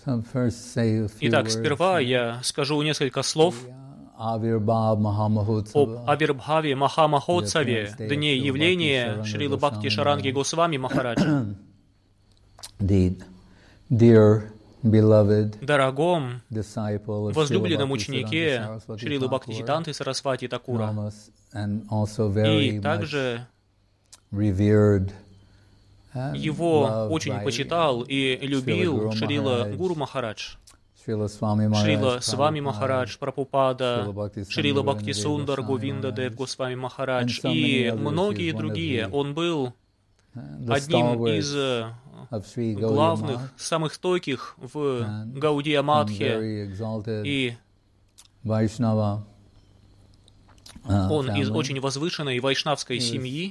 Итак, сперва я скажу несколько слов об Авирбхаве Махамахотсаве, дне явления Шрилы Бхакти Шаранги Госвами Махараджа. Дорогом, возлюбленном ученике Шрилы Бхактисиддханты Сарасвати Такура, и также его очень почитал и любил Шрила Гуру Махарадж, Шрила Свами Махарадж, Прабхупада, Шрила Бхакти Сундар, Говинда Дев Госвами Махарадж и многие другие. Он был одним из главных, самых стойких в Гаудия Матхе, и он из очень возвышенной вайшнавской семьи.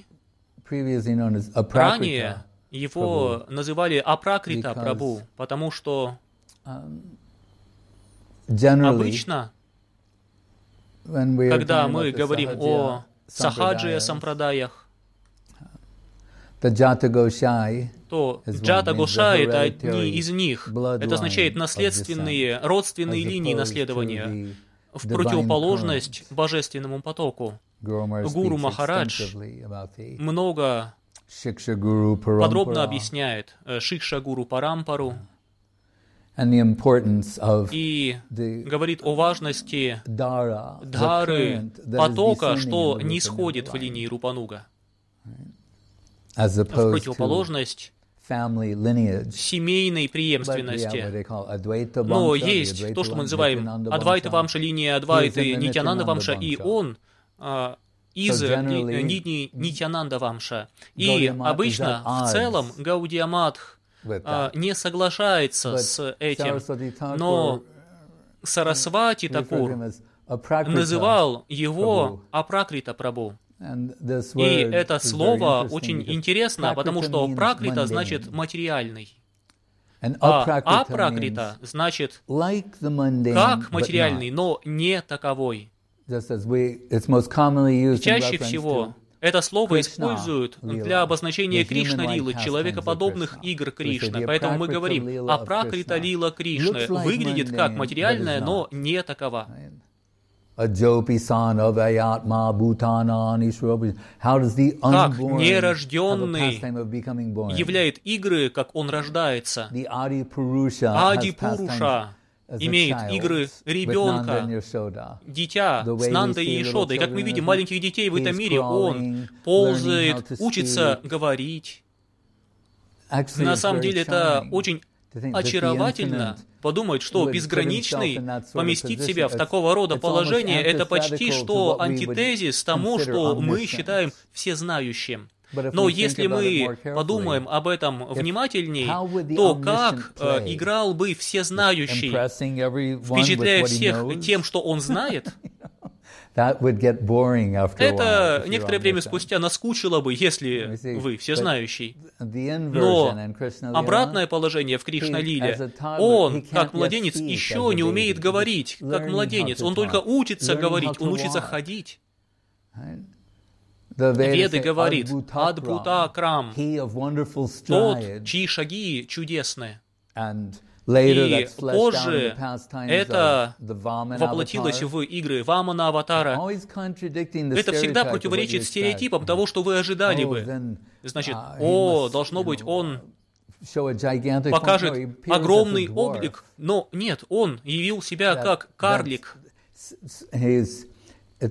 Ранее его называли Апракрита Прабху, потому что обычно, когда мы говорим о Сахаджия Сампрадаях, то Джата Гошай — это одни из них. Это означает наследственные, родственные линии наследования, в противоположность божественному потоку. Гуру Махарадж много подробно объясняет Шикша Гуру Парампару и говорит о важности дхары, потока, что не сходит в линии Рупануга, в противоположность семейной преемственности. Но есть то, что мы называем Адвайта Вамша, линия Адвайты, Нитьянанда Вамша, и он из Нитьянанда Вамша. И обычно, в целом, Гаудия Матх не соглашается с этим, но Сарасвати Такур называл его Апракрита Прабху. И это слово очень интересно, потому что пракрита значит материальный, а апракрита значит как материальный, но не таковой. Чаще всего это слово используют для обозначения Кришна-лилы, человекоподобных игр Кришны. Поэтому мы говорим, апракрита-лила Кришны выглядит как материальная, но не такова. Как нерожденный являет игры, как он рождается. Ади-пуруша имеет игры ребенка, дитя с Нандой и Ешодой. И как мы видим, маленьких детей в этом мире он ползает, учится говорить. На самом деле это очень очаровательно подумать, что безграничный поместить себя в такого рода положение — это почти что антитезис тому, что мы считаем всезнающим. Но если мы подумаем об этом внимательней, то как играл бы всезнающий, впечатляя всех тем, что он знает, это некоторое время спустя наскучило бы, если вы всезнающий. Но обратное положение в Кришна-лиле, он, как младенец, еще не умеет говорить, как младенец. Он только учится говорить, он учится ходить. Веды говорит, Адбута Крам, тот, чьи шаги чудесны. И позже это воплотилось в игры Вамана Аватара. Это всегда противоречит стереотипам того, что вы ожидали бы. Значит, должно быть, он покажет огромный облик, но нет, он явил себя как карлик. И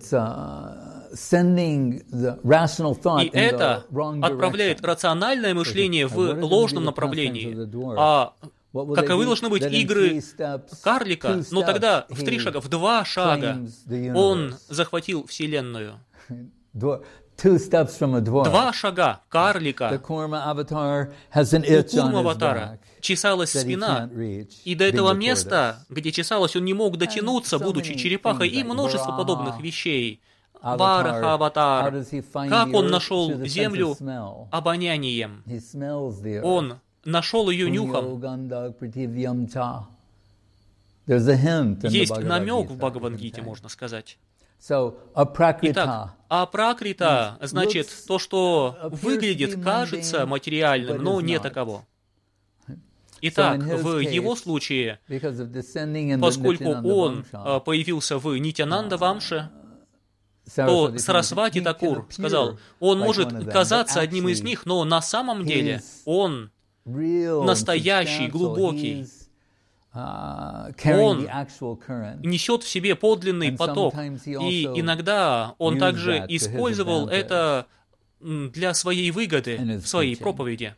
это отправляет рациональное мышление в ложном направлении. А каковы должны быть игры карлика? Но тогда в 3 шага, в 2 шага он захватил Вселенную. 2 шага карлика. У Курма-аватара чесалась спина, и до этого места, где чесалась, он не мог дотянуться, будучи черепахой, и множество подобных вещей. Вараха-аватар. Как он нашел землю? Обонянием. Он нашел ее нюхом. Есть намек в Бхагавад-гите, можно сказать. Итак, апракрита значит то, что выглядит, кажется материальным, но не таково. Итак, в его случае, поскольку он появился в Нитьянанда Вамше, то Сарасвати Такур сказал, он может казаться одним из них, но на самом деле он настоящий, глубокий. Он несет в себе подлинный поток, и иногда он также использовал это для своей выгоды в своей проповеди.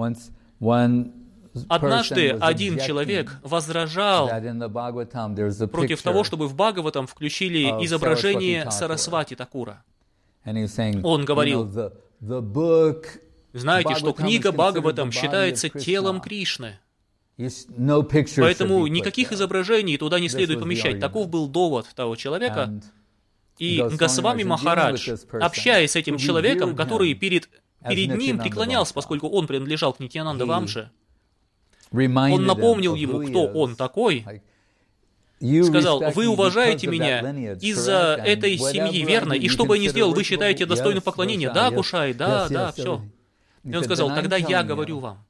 Однажды один человек возражал против того, чтобы в Бхагаватам включили изображение Сарасвати Такура. Он говорил, знаете, что книга Бхагаватам считается телом Кришны, поэтому никаких изображений туда не следует помещать. Таков был довод того человека. И Госвами Махарадж, общаясь с этим человеком, который перед ним преклонялся, поскольку он принадлежал к Нитьянанда Вамше, он напомнил ему, кто он такой, сказал, вы уважаете меня из-за этой семьи, верно? И что бы я ни сделал, вы считаете достойным поклонения? Да, Кушай, да, все. И он сказал, тогда я говорю вам.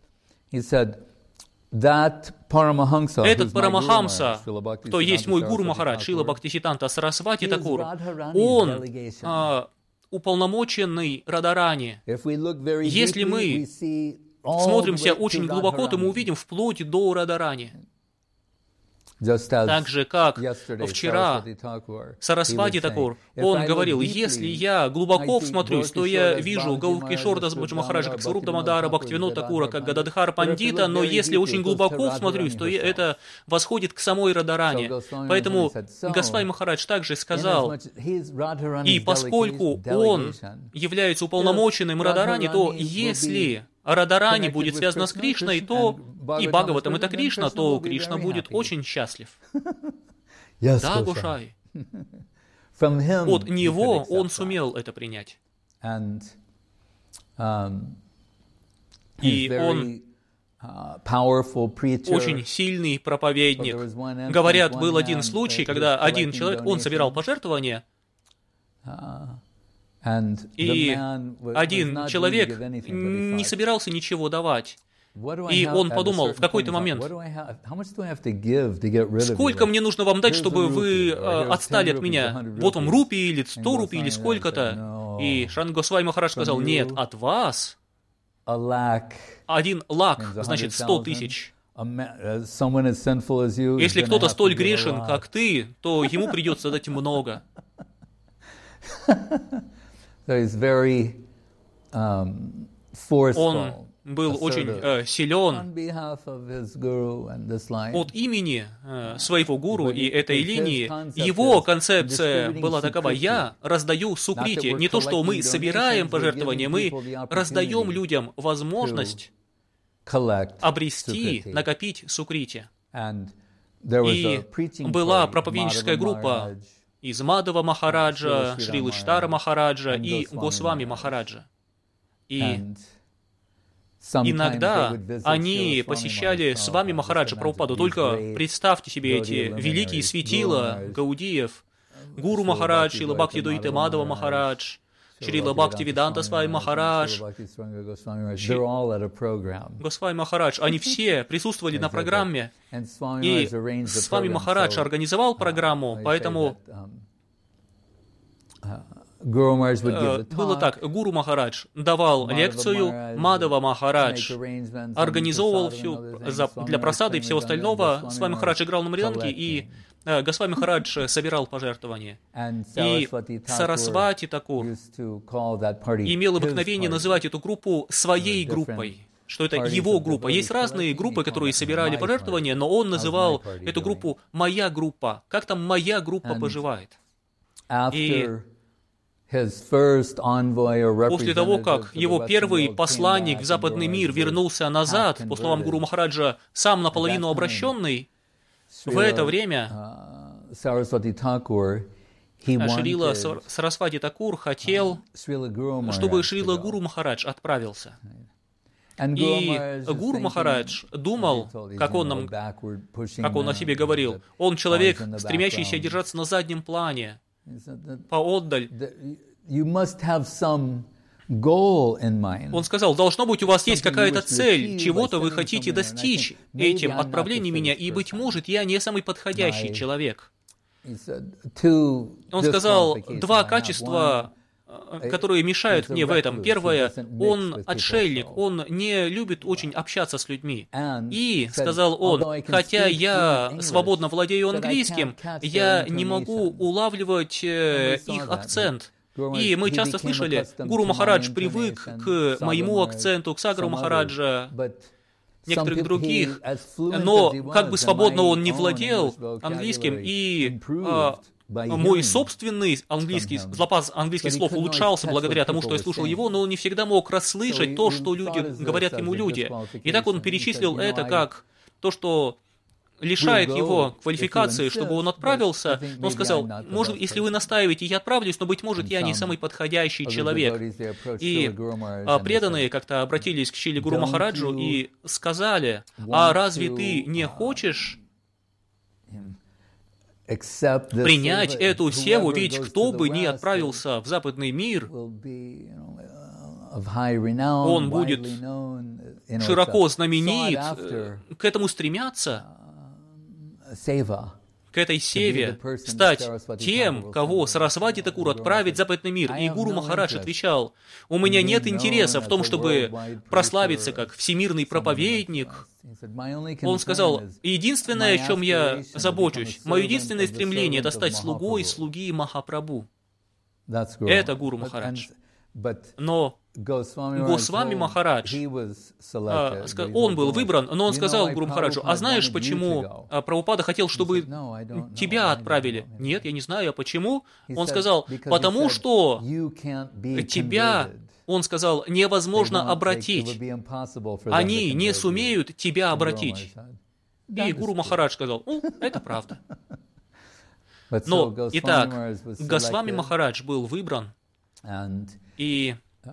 Этот Парамахамса, кто есть мой гуру Махарадж, Шрила Бхактисиданта Сарасвати Такур, он уполномоченный Радарани. Если мы смотримся очень глубоко, то мы увидим вплоть до Радарани. Так же, как вчера Сарасвати Такур, он говорил, если я глубоко всмотрюсь, то я вижу Гаукишор Дас Махараджа как Сваруб Дамодара, Бхактивинод Такура как Гададхар Пандита, но если очень глубоко всмотрюсь, то это восходит к самой Радарани. Поэтому Госвами Махарадж также сказал, и поскольку он является уполномоченным Радарани, то если Радарани будет связана с Кришной, то и Бхагаватам это Кришна, то Кришна будет очень счастлив. Да, Гошай. От него он сумел это принять. И он очень сильный проповедник. Говорят, был один случай, когда один человек, он собирал пожертвования, и один человек не собирался ничего давать. И он подумал в какой-то момент, сколько мне нужно вам дать, чтобы вы отстали от меня? Вот вам рупии или 100 рупий или сколько-то. И Шрила Госвами Махарадж сказал, нет, от вас 1 лак, значит 100 тысяч. Если кто-то столь грешен, как ты, то ему придется дать много. Он был очень силен от имени своего гуру и этой линии. Его концепция была такова: я раздаю сукрити. Не то, что мы собираем пожертвования, мы раздаем людям возможность обрести, накопить сукрити. И была проповедническая группа из Мадхава Махараджа, Шрилы Штара Махараджа и Госвами Махараджа. И иногда они посещали с вами Махараджа Прабхупаду. Только представьте себе эти великие светила Гаудиев, Гуру Махарадж, Шрила Бхактидоита Мадхава Махарадж, Шрила Бхактивиданта Свами Махарадж, Госвами Махарадж, они все присутствовали на программе, и Свами Махарадж организовал программу, поэтому было так: Гуру Махарадж давал лекцию, Мадхава Махарадж организовывал все для просады и всего остального, Свами Махарадж играл на мриданге, и Госвами Махарадж собирал пожертвования. И Сарасвати Такур имел обыкновение называть эту группу своей группой, что это его группа. Есть разные группы, которые собирали пожертвования, но он называл эту группу «моя группа». Как там моя группа поживает? И после того, как его первый посланник в западный мир вернулся назад, по словам Гуру Махараджа, сам наполовину обращенный, в это время Шрила Сарасвати Такур хотел, чтобы Шрила Гуру Махарадж отправился. И Гуру Махарадж думал, как он о себе говорил, он человек, стремящийся держаться на заднем плане, поотдаль. Он сказал, должно быть, у вас есть какая-то цель, чего-то вы хотите достичь этим отправлением меня, и, быть может, я не самый подходящий человек. Он сказал, два качества, которые мешают мне в этом. Первое, он отшельник, он не любит очень общаться с людьми. И, сказал он, хотя я свободно владею английским, я не могу улавливать их акцент. И мы часто слышали, Гуру Махарадж привык к моему акценту, к Сагару Махараджа, некоторых других, но как бы свободно он не владел английским, и мой собственный английский, запас английских слов улучшался благодаря тому, что я слушал его, но он не всегда мог расслышать то, что люди говорят ему люди. И так он перечислил это как то, что лишает его квалификации, чтобы он отправился, но он сказал, может, если вы настаиваете, я отправлюсь, но, быть может, я не самый подходящий человек. И преданные как-то обратились к Шриле Гуру Махараджу и сказали, а разве ты не хочешь принять эту севу, ведь кто бы ни отправился в западный мир, он будет широко знаменит, к этому стремятся, к этой севе, стать тем, кого Сарасвати Такур отправит в западный мир. И Гуру Махарадж отвечал, у меня нет интереса в том, чтобы прославиться как всемирный проповедник. Он сказал, единственное, о чем я забочусь, мое единственное стремление — это стать слугой слуги Махапрабху. Это Гуру Махарадж. Но Госвами Махарадж, он был выбран, но он сказал Гуру Махараджу, а знаешь, почему Прабхупада хотел, чтобы тебя отправили? Нет, я не знаю, а почему? Он сказал, потому что тебя, он сказал, невозможно обратить. Они не сумеют тебя обратить. И Гуру Махарадж сказал, это правда. Но, итак, Госвами Махарадж был выбран, и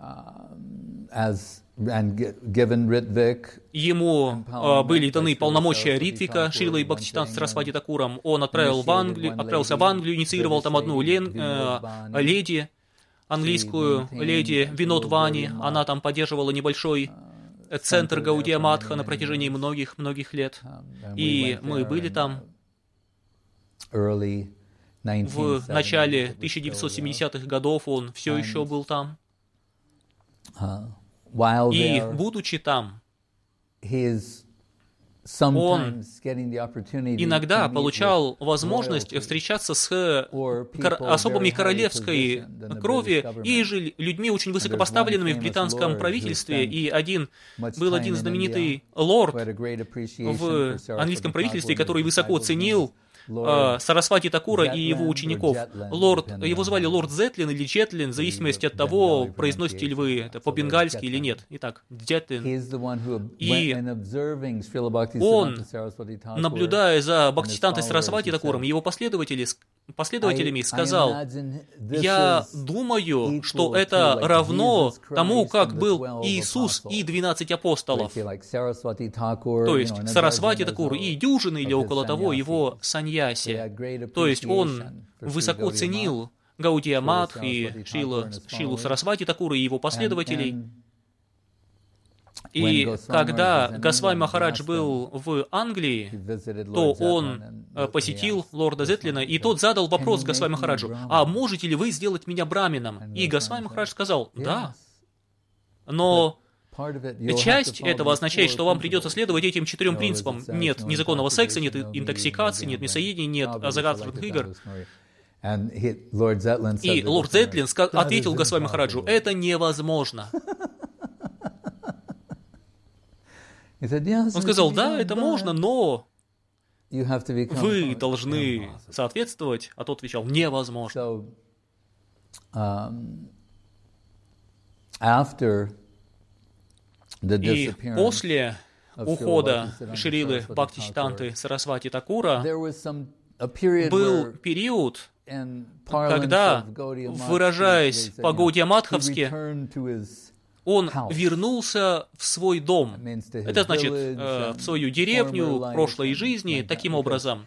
ему были даны полномочия Ритвика, Шрилой Бхактисиданта Сарасвати Такуром. Он отправился в Англию, инициировал там одну леди, английскую леди Винод Вани. Она там поддерживала небольшой центр Гаудия Матха на протяжении многих лет. И мы были там в начале 1970-х годов, он все еще был там. И, будучи там, он иногда получал возможность встречаться с особами королевской крови и же людьми, очень высокопоставленными в британском правительстве. И был один знаменитый лорд в английском правительстве, который высоко ценил Сарасвати Такура и его учеников. Его звали лорд Зетлин или Джетлин, в зависимости от того, произносите ли вы это по-бенгальски или нет. Итак, Джетлин. И он, наблюдая за Бхактисидантой Сарасвати Такуром, его последователями, сказал, я думаю, что это равно тому, как был Иисус и 12 апостолов. То есть Сарасвати Такур и дюжины или около того его саньяси. То есть он высоко ценил Гаудия Матх и Шрилу Сарасвати Такура и его последователей. И когда Госвами Махарадж был в Англии, то он посетил лорда Зетлина, и тот задал вопрос Госвами Махараджу, а можете ли вы сделать меня брамином? И Госвами Махарадж сказал, да. Но часть этого означает, что вам придется следовать этим 4 принципам. Нет незаконного секса, нет интоксикации, нет мясоедения, нет азартных игр. И лорд Зетлин ответил Госвами Махараджу, это невозможно. Он сказал, да, это можно, но вы должны соответствовать, а тот отвечал, невозможно. И после ухода Шрилы Бхактисиданты Сарасвати Такура был период, когда, выражаясь по-гаудия-матховски, он вернулся в свой дом. Это значит, в свою деревню прошлой жизни, таким образом,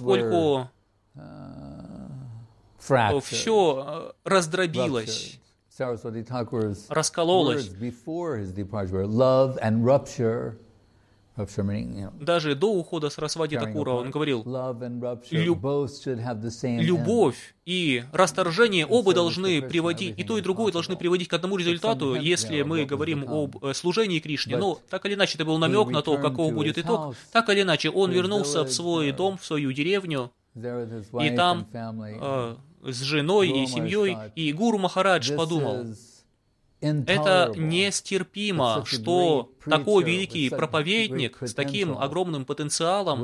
поскольку все раздробилось. раскололось. Даже до ухода Сарасвати Такура он говорил, любовь и расторжение оба должны приводить, и то, и другое должны приводить к одному результату, если мы говорим об служении Кришне. Но так или иначе, это был намек на то, каков будет итог. Так или иначе, он вернулся в свой дом, в свою деревню, и там с женой и семьей, и Гуру Махарадж подумал, это нестерпимо, что такой великий проповедник с таким огромным потенциалом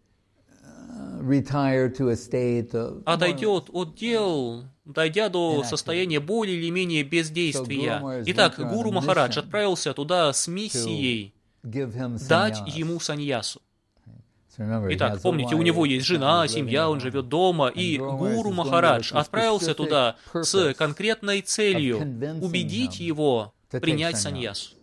отойдет от дел, дойдя до состояния более или менее бездействия. Итак, Гуру Махарадж отправился туда с миссией дать ему саньясу. Итак, помните, у него есть жена, семья, он живет дома, и Гуру Махарадж отправился туда с конкретной целью убедить его принять саньясу.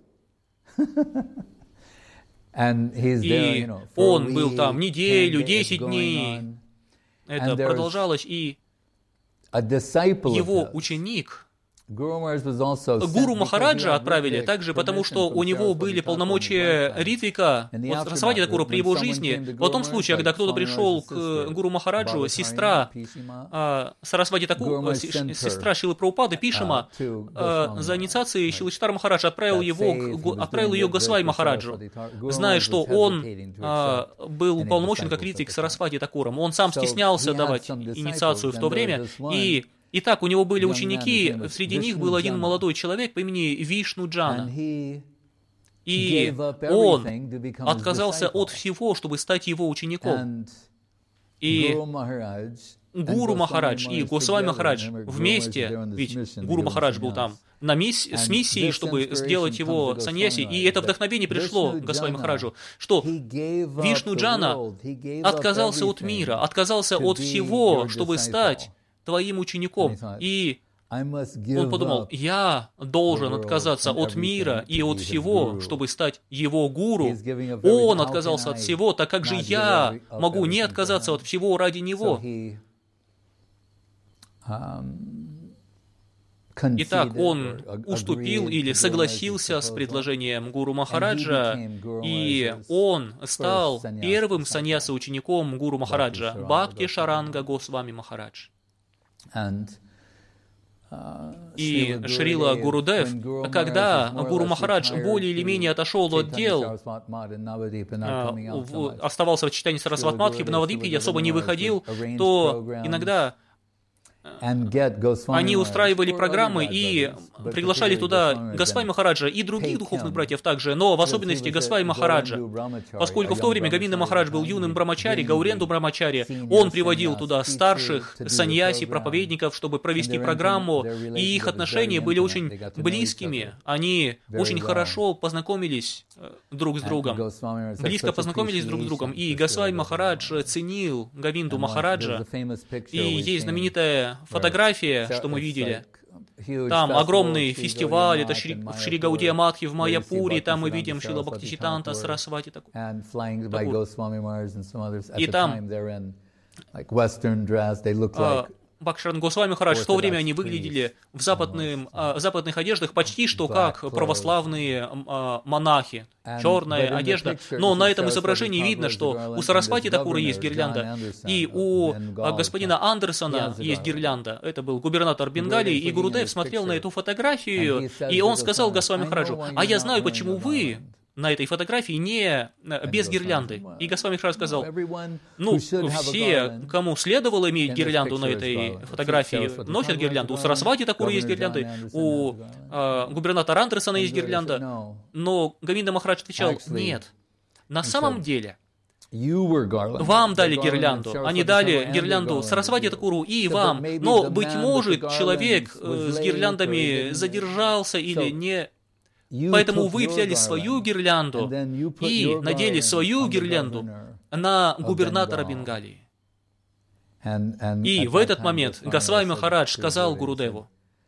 И он был там неделю, 10 дней. Это продолжалось, и его ученик, Гуру Махараджа отправили также потому, что у него были полномочия Ритвика, вот Сарасвати Такура при его жизни. В том случае, когда кто-то пришел к Гуру Махараджу, сестра Сарасвати Такура, сестра Шилы Прабхупады, Пишима, за инициацией Шилачитара Махараджа отправил ее к Госвами Махараджу, зная, что он был уполномочен как Ритвик Сарасвати Такуром. Он сам стеснялся давать инициацию в то время, Итак, у него были ученики, среди них был один молодой человек по имени Вишну Джана. И он отказался от всего, чтобы стать его учеником. И Гуру Махарадж и Госвами Махарадж вместе, ведь Гуру Махарадж был там, с миссией, чтобы сделать его саньяси, и это вдохновение пришло к Госвами Махараджу, что Вишну Джана отказался от мира, отказался от всего, чтобы стать твоим учеником. И он подумал, я должен отказаться от мира и от всего, чтобы стать его гуру. Он отказался от всего, так как же я могу не отказаться от всего ради него? Итак, он уступил или согласился с предложением Гуру Махараджа, и он стал первым саньяса-учеником Гуру Махараджа, Бхакти Шаранга Госвами Махарадж. И Шрила Гурудев, когда Гуру Махарадж более или менее отошел от дел, оставался в читании Сарасват-Мадхи, в Навадвипе особо не выходил, то иногда они устраивали программы и приглашали туда Госвами Махараджа и других духовных братьев также, но в особенности Госвами Махараджа. Поскольку в то время Говинда Махарадж был юным брамачари, Гауренду брамачари, он приводил туда старших саньяси, проповедников, чтобы провести программу, и их отношения были очень близкими. Они очень хорошо познакомились друг с другом, близко познакомились друг с другом, и Госвами Махарадж ценил Говинду Махараджа, и есть знаменитая фотография, что мы видели. Там огромный фестиваль, это в Шри Гаудия Мадхи в Майяпуре, там мы видим Шрила Бхактисиданта Сарасвати Такур. И там Бхактисиданта Госвами Махарадж, в то время они выглядели в западных одеждах почти что как православные монахи. Черная одежда. Но на этом изображении видно, что у Сарасвати Такура есть гирлянда, и у господина Андерсона есть гирлянда. Это был губернатор Бенгалии, и Гурудев смотрел на эту фотографию, и он сказал Госвами Махараджу, а я знаю, почему вы на этой фотографии не без гирлянды. И Госвами Махарадж сказал, все, кому следовало иметь гирлянду на этой фотографии, носят гирлянду. У Сарасвати Такура есть гирлянды, у губернатора Андерсона есть гирлянда. Но Говинда Махарадж отвечал, нет, на самом деле, вам дали гирлянду, они дали гирлянду Сарасвати Такуру и вам, но, быть может, человек с гирляндами задержался или не... Поэтому вы взяли свою гирлянду и надели свою гирлянду на губернатора Бенгалии. И в этот момент Госвами Махарадж сказал Гурудеву,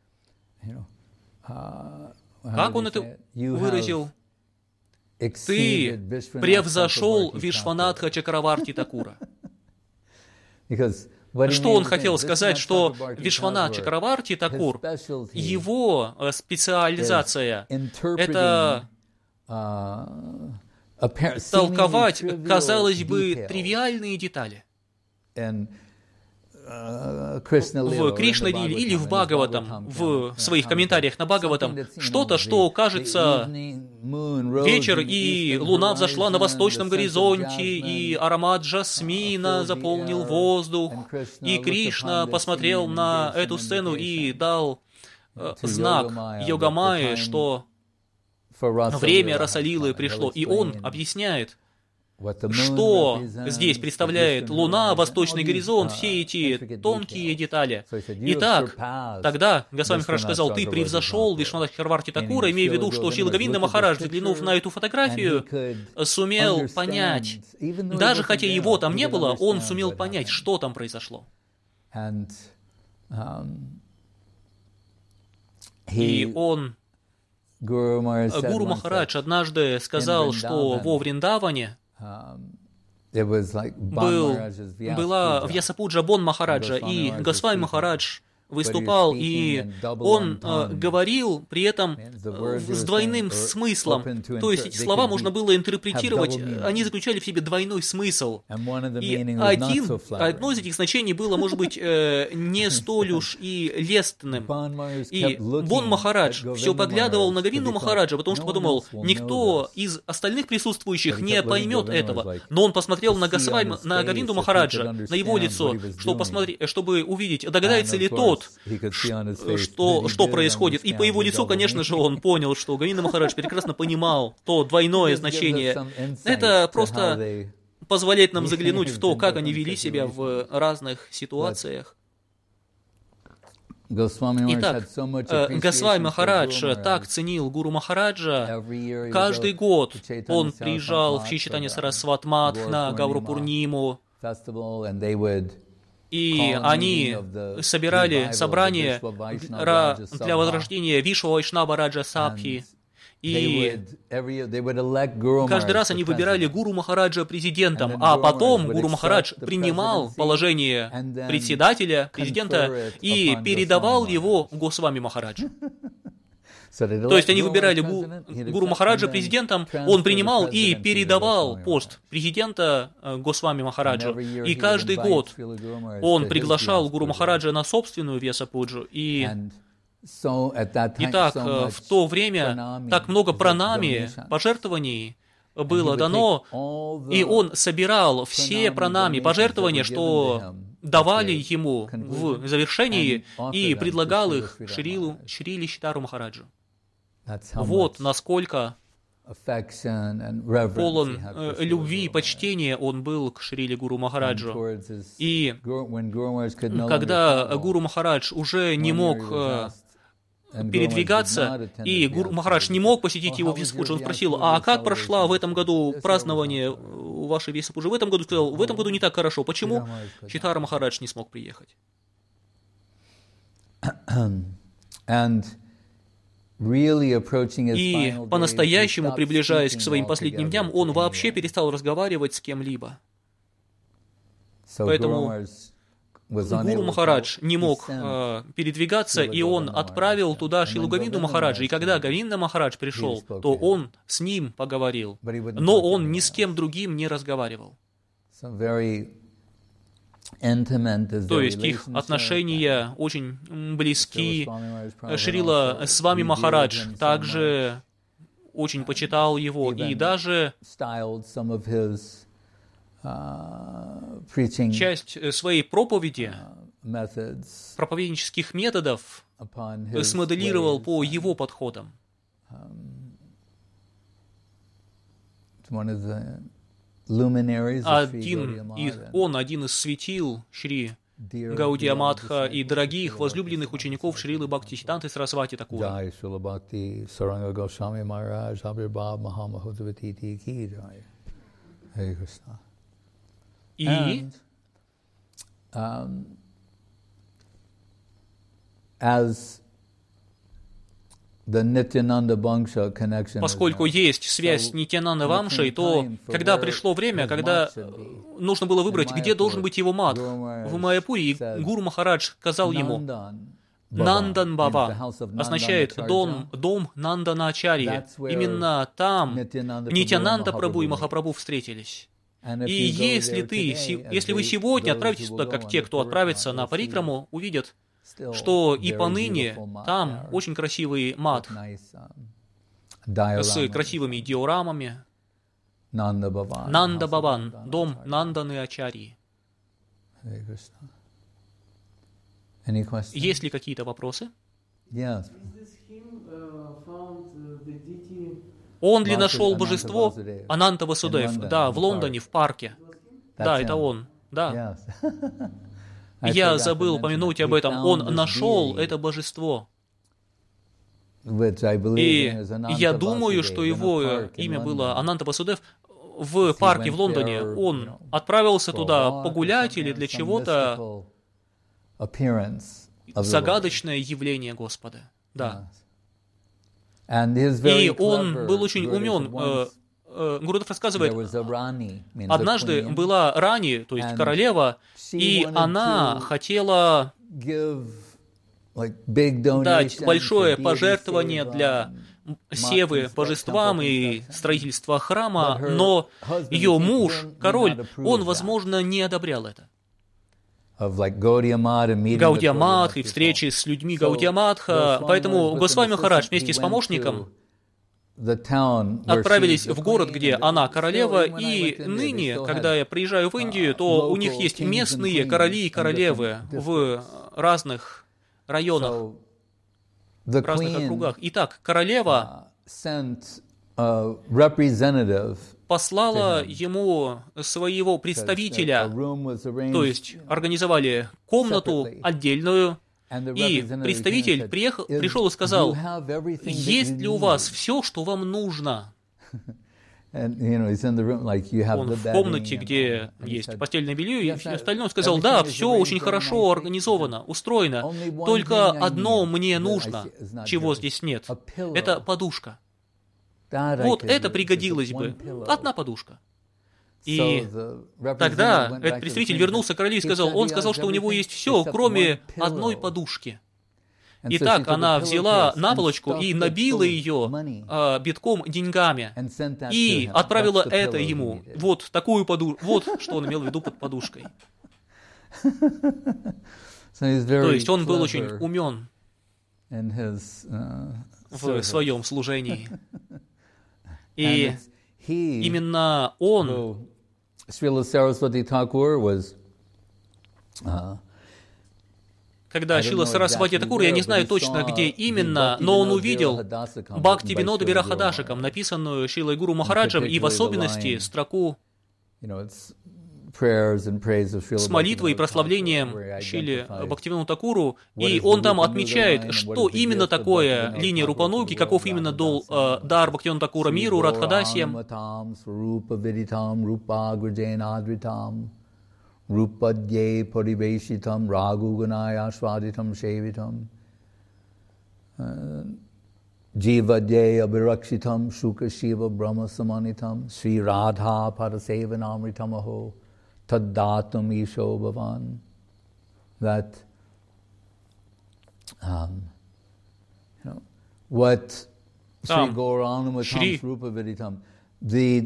как он это выразил? Ты превзошел Вишванатха Чакраварти Такура. Что он хотел сказать, что Вишванат Чакраварти Такур, его специализация — это толковать, казалось бы, тривиальные детали. В Кришна-лиле или в Бхагаватам, в своих комментариях на Бхагаватам, что-то, что кажется вечер, и луна взошла на восточном горизонте, и аромат жасмина заполнил воздух, и Кришна посмотрел на эту сцену и дал знак Йогамайи, что время Расалилы пришло, и он объясняет, что здесь представляет луна, восточный горизонт, все эти тонкие детали. Итак, тогда Госвами Махарадж сказал, ты превзошел Вишванат Чакраварти Такура, имея в виду, что Шрила Говинда Махарадж, взглянув на эту фотографию, сумел понять, даже хотя его там не было, он сумел понять, что там произошло. И он, Гуру Махарадж, однажды сказал, что во Вриндаване была Вьясапуджа Бон Махараджа, и Госвами Махарадж выступал, и он говорил при этом с двойным смыслом. То есть эти слова можно было интерпретировать, они заключали в себе двойной смысл. И одно из этих значений было, может быть, не столь уж и лестным. И Бон Махарадж все поглядывал на Говинду Махараджа, потому что подумал, никто из остальных присутствующих не поймет этого. Но он посмотрел на Говинду Махараджа, на его лицо, чтобы увидеть, догадается ли тот, что происходит. И по его лицу, конечно же, он понял, что Говинда Махарадж прекрасно понимал то двойное значение. Это просто позволяет нам заглянуть в то, как они вели себя в разных ситуациях. Итак, Госвами Махарадж так ценил Гуру Махараджа. Каждый год он приезжал в Шри-Чайтанья Сарасват Мадх на Гауру Пурниму, и они собирали собрание для возрождения Вишва Вайшнава Раджа Сабхи. И каждый раз они выбирали Гуру Махараджа президентом, а потом Гуру Махарадж принимал положение председателя, президента, и передавал его Госвами Махараджу. То есть они выбирали Гуру Махараджа президентом, он принимал и передавал пост президента Госвами Махараджу. И каждый год он приглашал Гуру Махараджа на собственную Вьясапуджу. И итак, в то время так много пранами, пожертвований было дано, и он собирал все пранами, пожертвования, что давали ему в завершении, и предлагал их Шриле Читару Махараджу. Вот насколько полон любви и почтения он был к Шриле Гуру Махараджу. И когда Гуру Махарадж уже не мог передвигаться, и Гуру Махарадж не мог посетить его Вьясапуджу, он спросил, а как прошла в этом году празднование вашей Вьясапуджи? В этом году сказал, в этом году не так хорошо. Почему? Читара Махарадж не смог приехать. И по-настоящему, приближаясь к своим последним дням, он вообще перестал разговаривать с кем-либо. Поэтому Гуру Махарадж не мог передвигаться, и он отправил туда Шрилу Говинду Махараджа. И когда Говинда Махарадж пришел, то он с ним поговорил, но он ни с кем другим не разговаривал. То есть их отношения очень близки. Шрила Свами Махарадж также очень почитал его, и даже часть своей проповеди, проповеднических методов смоделировал по его подходам. Один из светил Шри Гаудия Мадха и дорогих возлюбленных учеников Шрилы Бхактисиданты Сарасвати Такура. И Поскольку есть связь с Нитьянанда Вамшей, то когда пришло время, когда нужно было выбрать, где должен быть его мат в Майяпуре, и Гуру Махарадж сказал ему: Нандан Бава означает дом Нанданачарьи. Именно там Нитьянанда Прабху и Махапрабху встретились. И если вы сегодня отправитесь туда, как те, кто отправится на парикраму, увидят, что и поныне там очень красивый мат с красивыми диорамами. Нанда Баван, дом Нанданы Ачарьи. Есть ли какие-то вопросы? Он ли нашел божество? Ананта Васудев. Да, в Лондоне, в парке. Да, это он. Да. Я забыл упомянуть об этом. Он нашел это божество. И я думаю, что его имя было Ананта Васудев. В парке в Лондоне он отправился туда погулять или для чего-то. Загадочное явление Господа. Да. И он был очень умен. Гурудев рассказывает, однажды была Рани, то есть королева, и она хотела дать большое пожертвование для севы божествам и строительства храма, но ее муж, король, он, возможно, не одобрял это. Гаудия Мат и встречи с людьми Гаудия Матха. Поэтому Госвами Махарадж вместе с помощником отправились в город, где она королева, и ныне, когда я приезжаю в Индию, то у них есть местные короли и королевы в разных районах, в разных округах. Итак, королева послала ему своего представителя, то есть организовали комнату отдельную, и представитель пришел и сказал: есть ли у вас все, что вам нужно? Он в комнате, где есть постельное белье и все остальное, сказал: да, все очень хорошо организовано, устроено, только одно мне нужно, чего здесь нет, это подушка. Вот это пригодилось бы, одна подушка. И тогда этот представитель вернулся к королю и сказал, он сказал, что у него есть все, кроме одной подушки. Итак, она взяла наволочку и набила ее битком деньгами и отправила это ему. Вот такую подушку, вот что он имел в виду под подушкой. То есть он был очень умен в своем служении. И именно он, когда Шрила Сарасвати Такур, я не знаю точно, где именно, но он увидел Бхакти Винода Вирахадашикам, написанную Шрилой Гуру Махараджем, и в особенности строку с молитвой и прославлением Шриле Бхактивиноду Такуру, и он там отмечает, что именно такое линия Рупануги, каков именно дар Бхактивиноду Такура миру, Радхадасиям. Rupadye pariveshitam raguganaya svaditam sevitam jivadye abhirakshitam shuka shiva brahma samanitam Sri Radha parasevanamritam aho taddatam isho bhavan. That what Sri Gauranamatams Rupa Viditam, the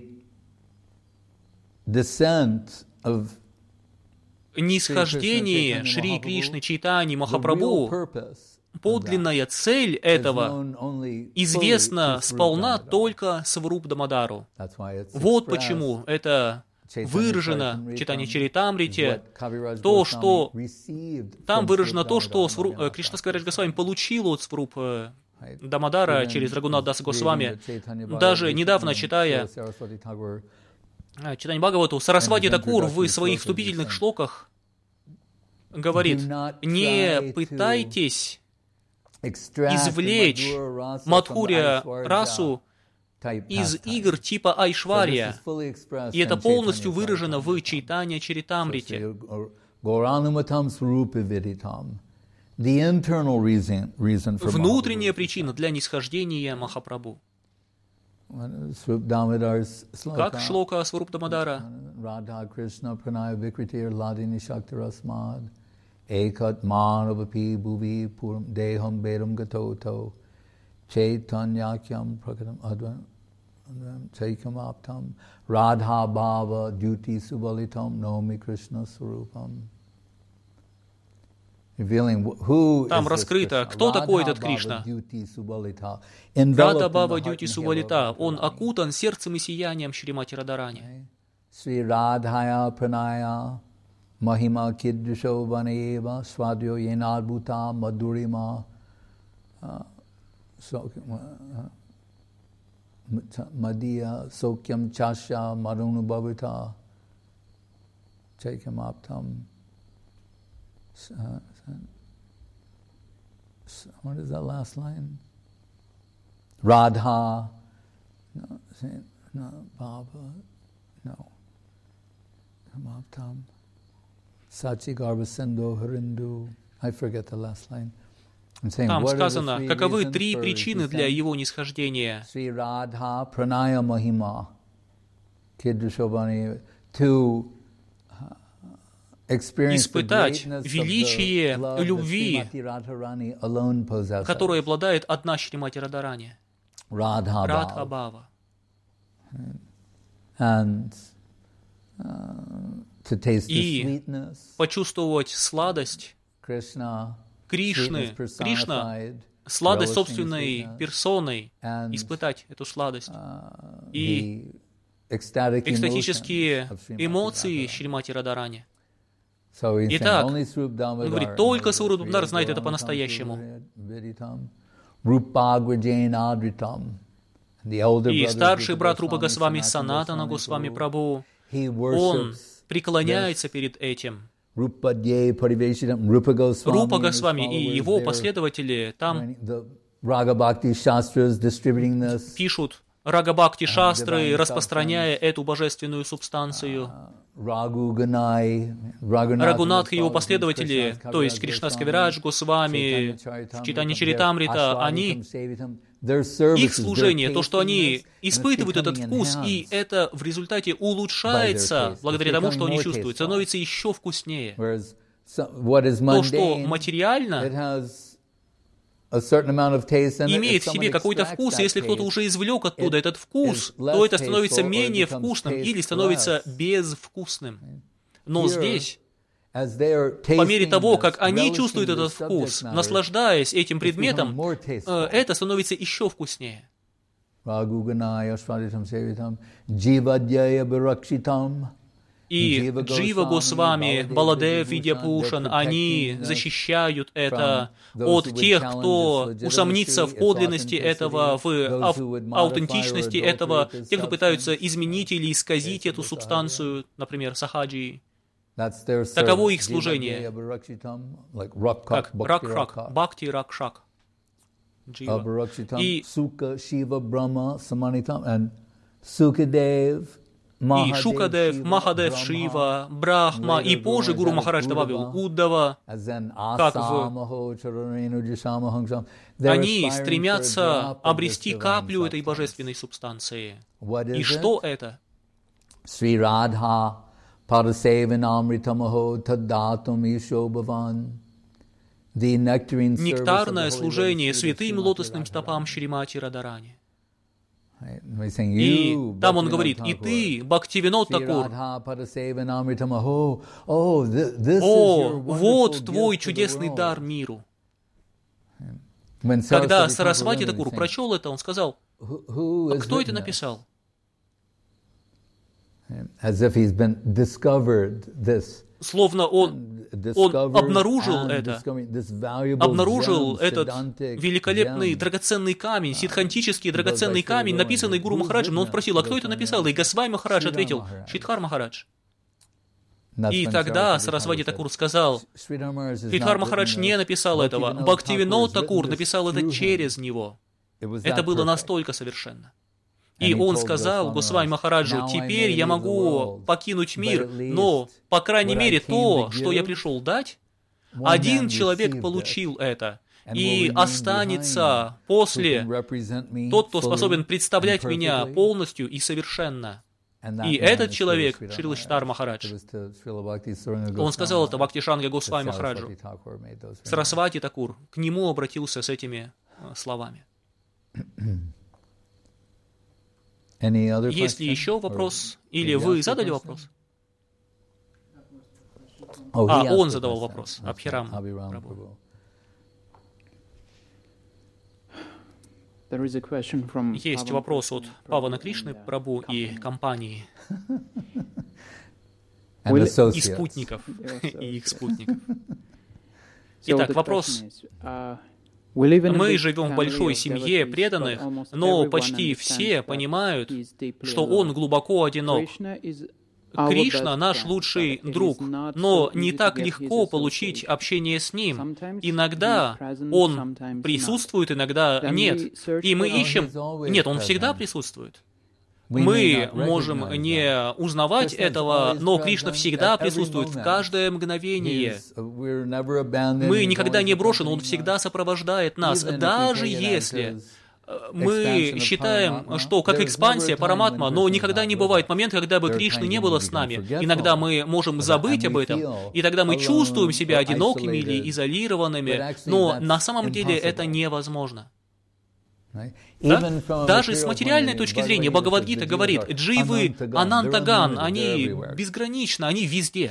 descent of нисхождение Шри Кришны Чайтаньи Махапрабху, подлинная цель этого известна сполна только Сварупа Дамадару. Вот почему это выражено в Чайтанья Чаритамрите, то, что там выражено то, что Кришна Скаварадж Госвами получил от Сварупы Дамадара через Рагунат Даса Госвами. Даже недавно, читая Читание Бхагавату, Сарасвати Такур в своих вступительных шлоках говорит: не пытайтесь извлечь Мадхурья расу из игр типа Айшварья, и это полностью выражено в Чайтанья Чаритамрите. внутренняя причина для нисхождения Махапрабху. Как шлока Сваруп Дамодара? Radha Krishna Pranaya Vikritir Ladini Shaktirasmad Ekat Manavapi Bhuvi Puram Deham Bedam Gatoto Chaitanyakyam Prakatam Advan Chaikam Aptam Radha Bhava Duty Subalitam Nomi Krishna Swarupam. Там раскрыто, кто такой этот Кришна. Радха Бхава Дьюти Субалита. Он окутан сердцем и сиянием Шримати Радхарани. Sri Radhaya Pranaya Mahima Kiddusho Vaneva Swadyo Yenadbhuta Madhurima Madhya Sokyam Chasya Marunu Bhavita Chaikam Aptam. What is that last line? Radha, no, Baba, no. Kamaptam, Sachi Garbhasendo Harindu. I forget the last line. Там сказано, каковы три причины для его нисхождения. Sri Radha Pranaya Mahima Kiddushovani to испытать величие любви, которой обладает одна Шримати Радхарани, Радха Бхава. И почувствовать сладость Кришны, сладость собственной персоной, испытать эту сладость. И экстатические эмоции Шримати Радхарани. Итак, он говорит, только Сваруп Дамодар знает это по-настоящему. И старший брат Рупа Госвами Санатана Госвами Прабху, он преклоняется перед этим. Рупа Госвами и его последователи там пишут Рага-бхакти шастры, распространяя эту божественную субстанцию. Рагунатх и его последователи, то есть Кришнас Кавирадж Госвами, Чайтанья Чаритамрита, они, их служение, то, что они испытывают этот вкус, и это в результате улучшается благодаря тому, что они чувствуют, становится еще вкуснее. То, что материально имеет в себе какой-то вкус, и если кто-то уже извлек оттуда этот вкус, то это становится менее вкусным или становится безвкусным. Но здесь, по мере того, как они чувствуют этот вкус, наслаждаясь этим предметом, это становится еще вкуснее. И Джива Госвами, Баладев, Видьяпушан, они защищают это от тех, кто усомнится в подлинности этого, в аутентичности этого, тех, кто пытаются изменить или исказить эту субстанцию, например, сахаджи. Таково их служение. Как Рак-Рак, Бхакти Ракшак. И Шукадев, Махадев, Шива, Брахма, и позже Гуру Махарадж добавил Уддава, как они стремятся обрести каплю этой божественной субстанции. И что это? Sri Radha Parasevanamritamho Taddatum Isho Bhavan. Нектарное служение святым лотосным стопам Шримати Радхарани. И там он говорит, и ты, Бхактивинод Такур, вот твой чудесный дар миру. Когда Сарасвати Такур прочел это, он сказал, а кто это написал? Словно он обнаружил это, обнаружил этот великолепный драгоценный камень, сиддхантический драгоценный камень, написанный Гуру Махараджем, но он спросил, а кто это написал? И Госвами Махарадж ответил, Шридхар Махарадж. И тогда Сарасвати Такур сказал, Шридхар Махарадж не написал этого, Бхактивинод Такур написал это через него. Это было настолько совершенно. И он сказал Госвами Махараджу, теперь я могу покинуть мир, но, по крайней мере, то, что я пришел дать, Один человек получил это, и останется после тот, кто способен представлять меня полностью и совершенно. И этот человек, Шрила Читар Махарадж, он сказал это Бхактишанга Госвами Махараджу, Сарасвати Такур, к нему обратился с этими словами. Есть ли еще вопрос? Или вы задали вопрос? Он задавал вопрос. Абхирам Прабху. Есть вопрос от Павана Кришны Прабху и компании. И спутников. И их спутников. Итак, вопрос. Мы живем в большой семье преданных, но почти все понимают, что он глубоко одинок. Кришна наш лучший друг, но не так легко получить общение с ним. Иногда он присутствует, иногда нет. И мы ищем... Нет, он всегда присутствует. Мы можем не узнавать этого, но Кришна всегда присутствует в каждое мгновение. Мы никогда не брошены, он всегда сопровождает нас, даже если... Мы считаем, что как экспансия, параматма, но никогда не бывает момента, когда бы Кришны не было с нами. Иногда мы можем забыть об этом, и тогда мы чувствуем себя одинокими или изолированными, но на самом деле это невозможно. Да? Даже с материальной точки зрения Бхагавад-гита говорит, дживы, анантаган, они безграничны, они везде.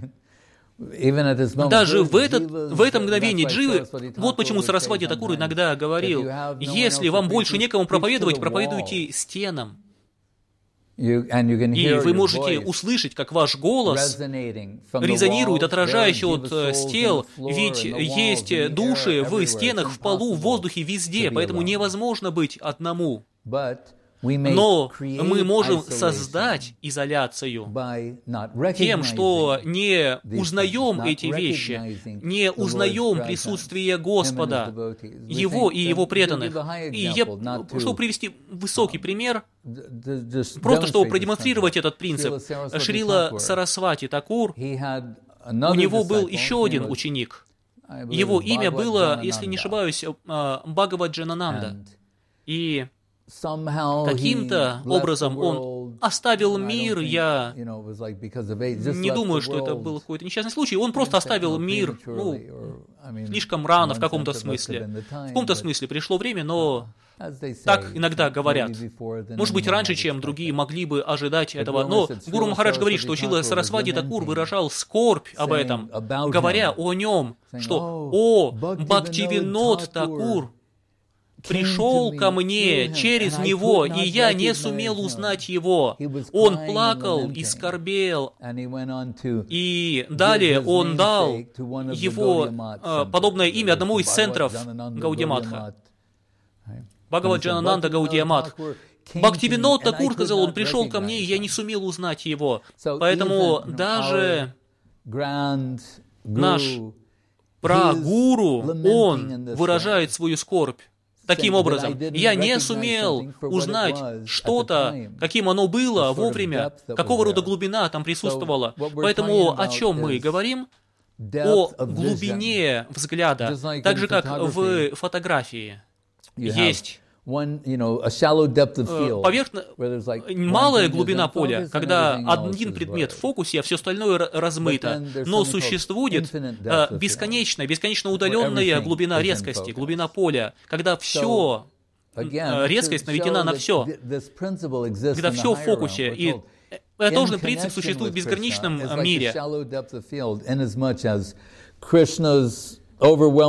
Даже в это мгновение дживы, вот почему Сарасвати Такур иногда говорил, если вам больше некому проповедовать, проповедуйте стенам. И вы можете услышать, как ваш голос резонирует, отражающий от стен, ведь есть души в стенах, в полу, в воздухе, везде, поэтому невозможно быть одному. Но мы можем создать изоляцию тем, что не узнаем эти вещи, не узнаем присутствие Господа, Его и Его преданных. И чтобы привести высокий пример, просто чтобы продемонстрировать этот принцип, Шрила Сарасвати Такур, у него был еще один ученик. Его имя было, если не ошибаюсь, Бхагаваджанананда. И каким-то образом он оставил мир, я не думаю, что это был какой-то несчастный случай, он просто оставил мир, слишком рано в каком-то смысле. В каком-то смысле пришло время, но так иногда говорят. Может быть, раньше, чем другие могли бы ожидать этого. Но Гуру Махарадж говорит, что Шрила Сарасвати Такур выражал скорбь об этом, говоря о нем, что «О, Бхактивинод Такур пришел ко мне через него, и я не сумел узнать его. Он плакал и скорбел. И далее он дал его подобное имя одному из центров Гаудия-матха. Бхагаваджанананда Гаудия-матх. Бхактивинод Такур сказал, он пришел ко мне, и я не сумел узнать его. Поэтому даже наш прагуру, он выражает свою скорбь таким образом. Я не сумел узнать что-то, каким оно было вовремя, какого рода глубина там присутствовала. Поэтому о чем мы говорим? О глубине взгляда. Так же, как в фотографии есть малая глубина поля, когда один предмет в фокусе, а все остальное размыто. Но существует бесконечно удаленная глубина резкости, глубина поля, когда все, резкость наведена на все, когда все в фокусе. И этот же принцип существует в безграничном мире. С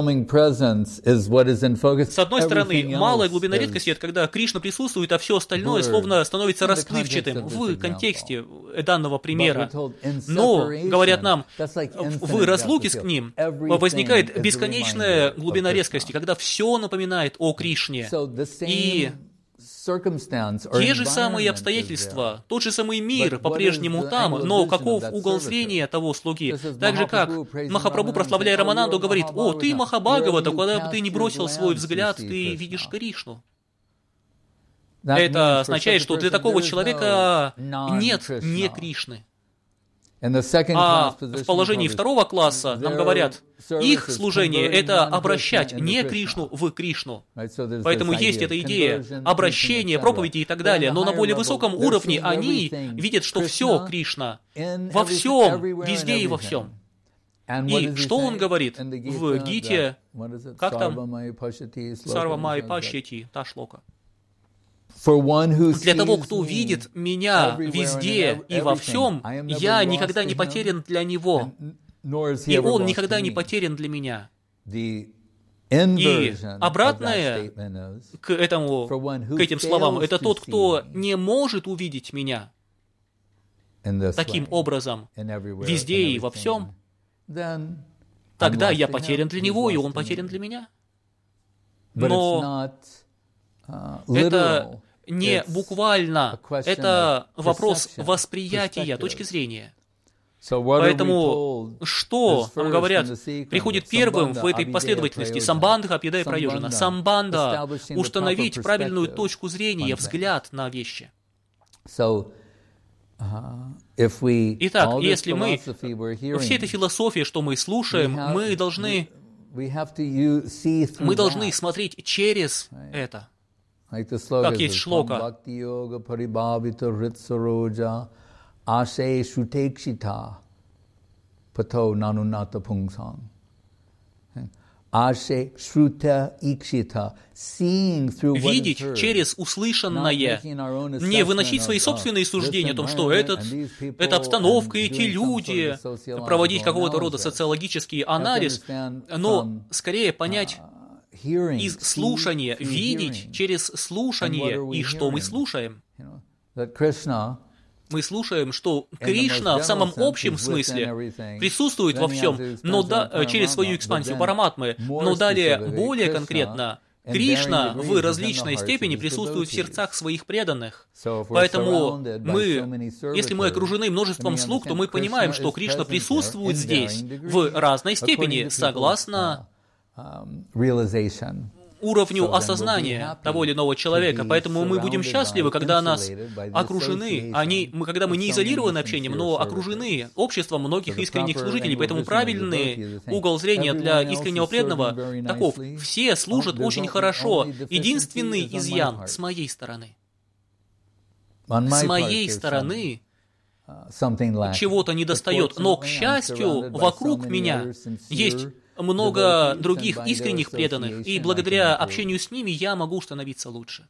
одной стороны, малая глубина редкости — это когда Кришна присутствует, а все остальное словно становится расплывчатым в контексте данного примера. Но, говорят нам, в разлуке с ним возникает бесконечная глубина резкости, когда все напоминает о Кришне. И те же самые обстоятельства, тот же самый мир по-прежнему там, но каков угол зрения того слуги? Так же, как Махапрабху, прославляя Рамананду, говорит, «О, ты Махабхагавата, куда бы ты ни бросил свой взгляд, ты видишь Кришну». Это означает, что для такого человека нет не Кришны. А в положении второго класса нам говорят, их служение – это обращать не Кришну в Кришну. Поэтому есть эта идея обращения, проповеди и так далее. Но на более высоком уровне они видят, что все Кришна. Во всем, везде и во всем. И что он говорит в Гите, как там? Сарва Май Пашьяти, та шлока. Для того, кто видит меня везде и во всем, я никогда не потерян для него, и он никогда не потерян для меня. И обратное к этим словам, это тот, кто не может увидеть меня таким образом, везде и во всем, тогда я потерян для него, и он потерян для меня. Но это не буквально, это вопрос восприятия, точки зрения. Поэтому, что нам говорят, приходит первым в этой последовательности Самбандха, Абхидая, Прайоджана. Самбандха – установить правильную точку зрения, взгляд на вещи. Итак, если мы, все эта философия, что мы слушаем, мы должны смотреть через это. Как есть шлока. Видеть через услышанное, не выносить свои собственные суждения о том, что эта обстановка, эти люди, проводить какого-то рода социологический анализ, но скорее понять из слушания, видеть через слушание, и что мы слушаем. Мы слушаем, что Кришна в самом общем смысле присутствует во всем, но через свою экспансию Параматмы, но далее более конкретно Кришна в различной степени присутствует в сердцах своих преданных. Поэтому если мы окружены множеством слуг, то мы понимаем, что Кришна присутствует здесь в разной степени, согласно уровню осознания того или иного человека. Поэтому мы будем счастливы, когда нас окружены, когда мы не изолированы общением, но окружены обществом многих искренних служителей. Поэтому правильный угол зрения для искреннего преданного таков. Все служат очень хорошо. Единственный изъян с моей стороны. С моей стороны чего-то недостает. Но, к счастью, вокруг меня есть много других искренних преданных, и благодаря общению с ними я могу становиться лучше.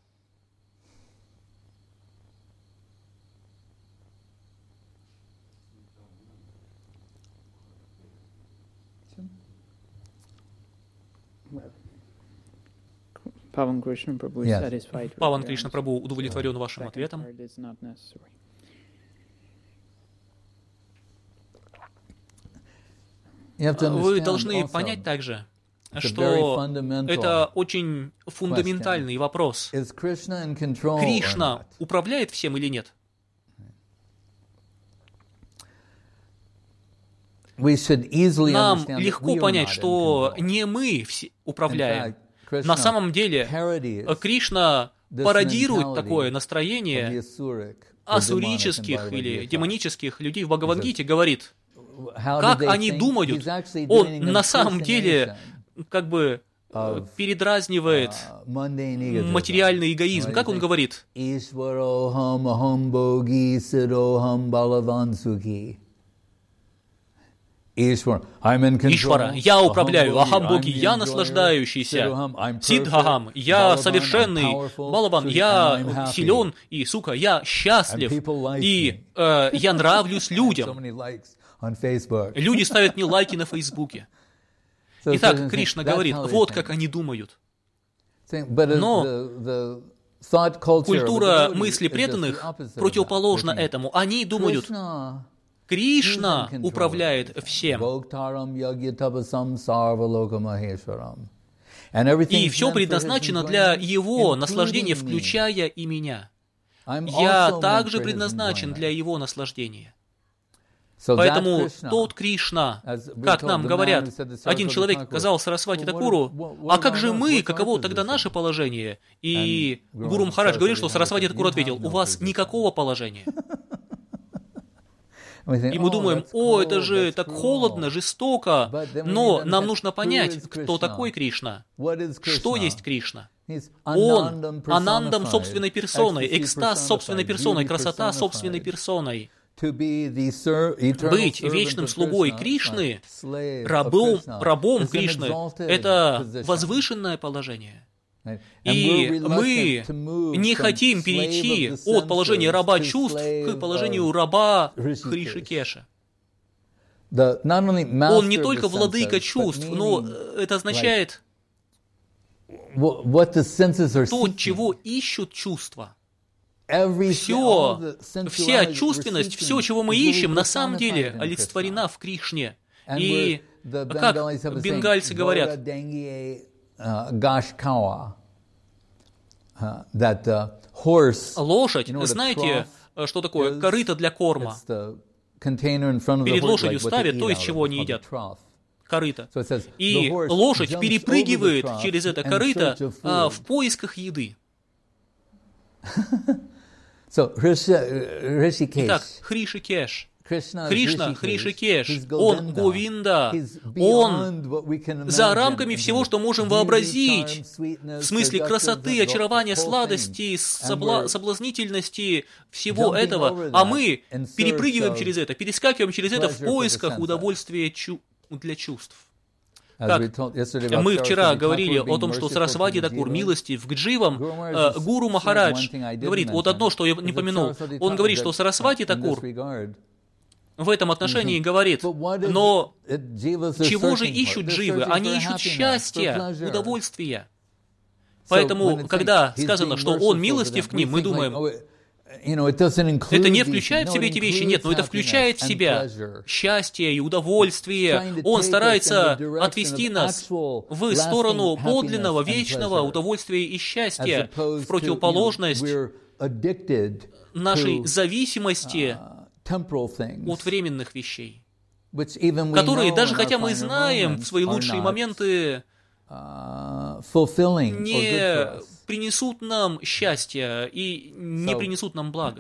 Паван Кришна Прабху удовлетворен вашим ответом. Вы должны понять также, что это очень фундаментальный вопрос. Кришна управляет всем или нет? Нам легко понять, что не мы управляем. На самом деле, Кришна пародирует такое настроение асурических или демонических людей в Бхагавад-гите, говорит, как они думают, он на самом деле как бы передразнивает материальный эгоизм. Как он говорит? Ишвара, я управляю, Ахам-боги, я наслаждающийся, Сиддхахам, я совершенный, Балаван, я силен, и, сука, я счастлив, и я нравлюсь людям. Люди ставят мне лайки на Фейсбуке. Итак, Кришна говорит, вот как они думают. Но культура мысли преданных противоположна этому. Они думают, Кришна управляет всем. И все предназначено для Его наслаждения, включая и меня. Я также предназначен для Его наслаждения. Поэтому тот Кришна, как нам говорят, один человек сказал Сарасвати Такуру, а как же мы, каково тогда наше положение? И Гуру Махарадж говорит, что Сарасвати Такур ответил, у вас никакого положения. И мы думаем, о, это же так холодно, жестоко, но нам нужно понять, кто такой Кришна, что есть Кришна. Он анандам собственной персоной, экстаз собственной персоной, красота собственной персоной. Быть вечным слугой Кришны, рабом Кришны, это возвышенное положение. И мы не хотим перейти от положения раба чувств к положению раба Хришикеша. Он не только владыка чувств, но это означает то, чего ищут чувства. Вся чувственность, все, чего мы ищем, на самом деле олицетворена в Кришне. И как бенгальцы говорят, лошадь, знаете, что такое корыто для корма? Перед лошадью ставят то, из чего они едят. Корыто. И лошадь перепрыгивает через это корыто в поисках еды. Итак, Хришикеш. Кришна, Хришикеш, Он Говинда, Он за рамками всего, что можем вообразить, в смысле красоты, очарования, сладости, соблазнительности, всего этого, а мы перепрыгиваем через это, перескакиваем через это в поисках удовольствия для чувств. Как мы вчера говорили о том, что Сарасвати Такур, милостив к дживам, Гуру Махарадж говорит, вот одно, что я не помянул, он говорит, что Сарасвати Такур в этом отношении говорит, но чего же ищут дживы? Они ищут счастья, удовольствия. Поэтому, когда сказано, что он милостив к ним, мы думаем, это не включает в себя эти вещи, нет, но это включает в себя счастье и удовольствие. Он старается отвести нас в сторону подлинного, вечного удовольствия и счастья, в противоположность нашей зависимости от временных вещей, которые, даже хотя мы знаем в свои лучшие моменты, не принесут нам счастья и не принесут нам блага.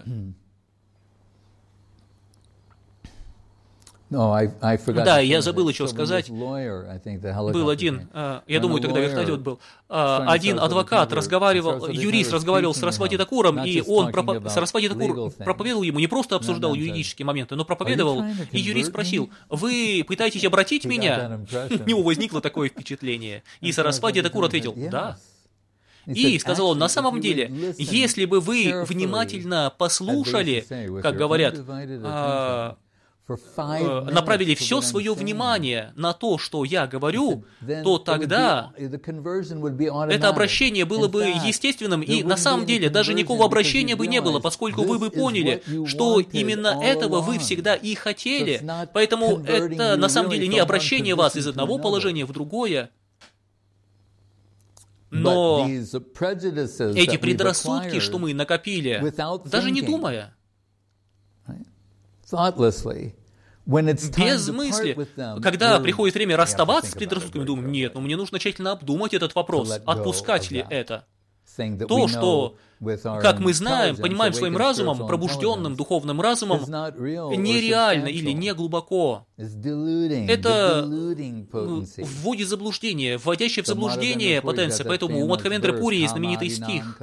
Да, я забыл еще сказать, был один, я думаю, тогда вертолет был, один адвокат юрист разговаривал с Сарасвати Такуром, и Сарасвати Такур проповедовал ему, не просто обсуждал юридические моменты, но проповедовал, и юрист спросил, вы пытаетесь обратить меня? У него возникло такое впечатление, и Сарасвати Такур ответил, да. И, сказал он, на самом деле, если бы вы внимательно послушали, как говорят, направили все свое внимание на то, что я говорю, то тогда это обращение было бы естественным, и на самом деле даже никакого обращения бы не было, поскольку вы бы поняли, что именно этого вы всегда и хотели. Поэтому это на самом деле не обращение вас из одного положения в другое, но эти предрассудки, что мы накопили, даже не думая, без мысли. Когда приходит время расставаться с предрассудками, думаем, нет, но мне нужно тщательно обдумать этот вопрос, отпускать ли это. То, что, как мы знаем, понимаем своим разумом, пробужденным духовным разумом, нереально или не глубоко. Это вводит в заблуждение, вводящее в заблуждение потенция. Поэтому у Мадхавендры Пури есть знаменитый стих.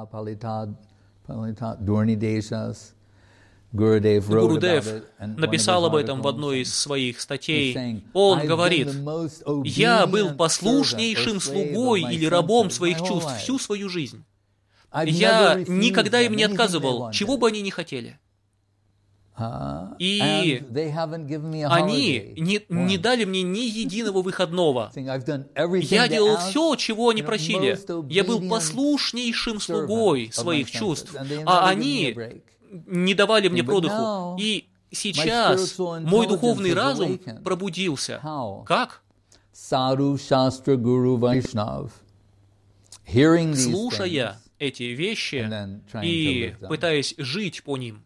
Гурудев написал об этом в одной из своих статей. Он говорит, «Я был послушнейшим слугой или рабом своих чувств всю свою жизнь. Я никогда им не отказывал, чего бы они ни хотели. И они не дали мне ни единого выходного. Я делал все, чего они просили. Я был послушнейшим слугой своих чувств, а они не давали мне продыху. И сейчас мой духовный разум пробудился. Как? Слушая эти вещи и пытаясь жить по ним.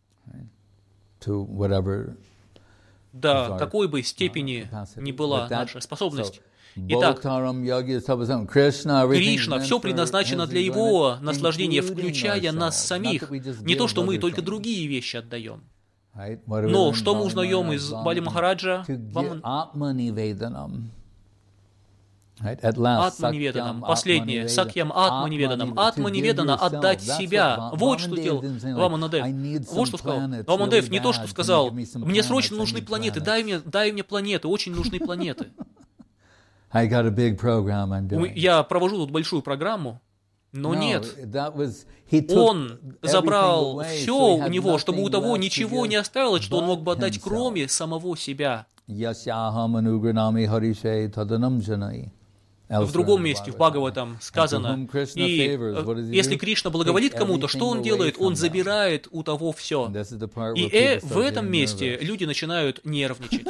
До какой бы степени ни была наша способность. Итак, Кришна, все предназначено для Его наслаждения, включая нас самих. Не то, что мы только другие вещи отдаем. Но что мы узнаем из Бали Махараджа? Атманиведанам. Последнее. Сакьям Атманиведанам. Атманиведана — отдать себя. Вот что делал Ваманадев. Вот что сказал. Ваманадев не то, что сказал: мне срочно нужны планеты, дай мне планеты, очень нужны планеты. Я провожу тут большую программу. Но нет, он забрал все у него, чтобы у того ничего не осталось, что он мог бы отдать, кроме самого себя. В другом месте, в Бхагаватам, сказано, и если Кришна благоволит кому-то, что он делает? Он забирает у того все. И в этом месте люди начинают нервничать.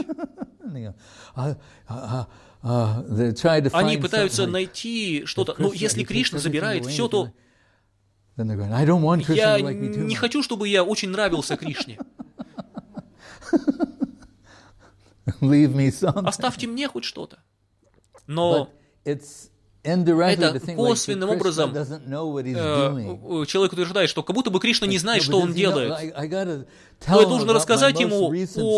Они пытаются найти что-то. Но если Кришна забирает все, то я не хочу, чтобы я очень нравился Кришне. Оставьте мне хоть что-то. Но это косвенным образом человек утверждает, что как будто бы Кришна не знает, что он делает. Но я должен рассказать ему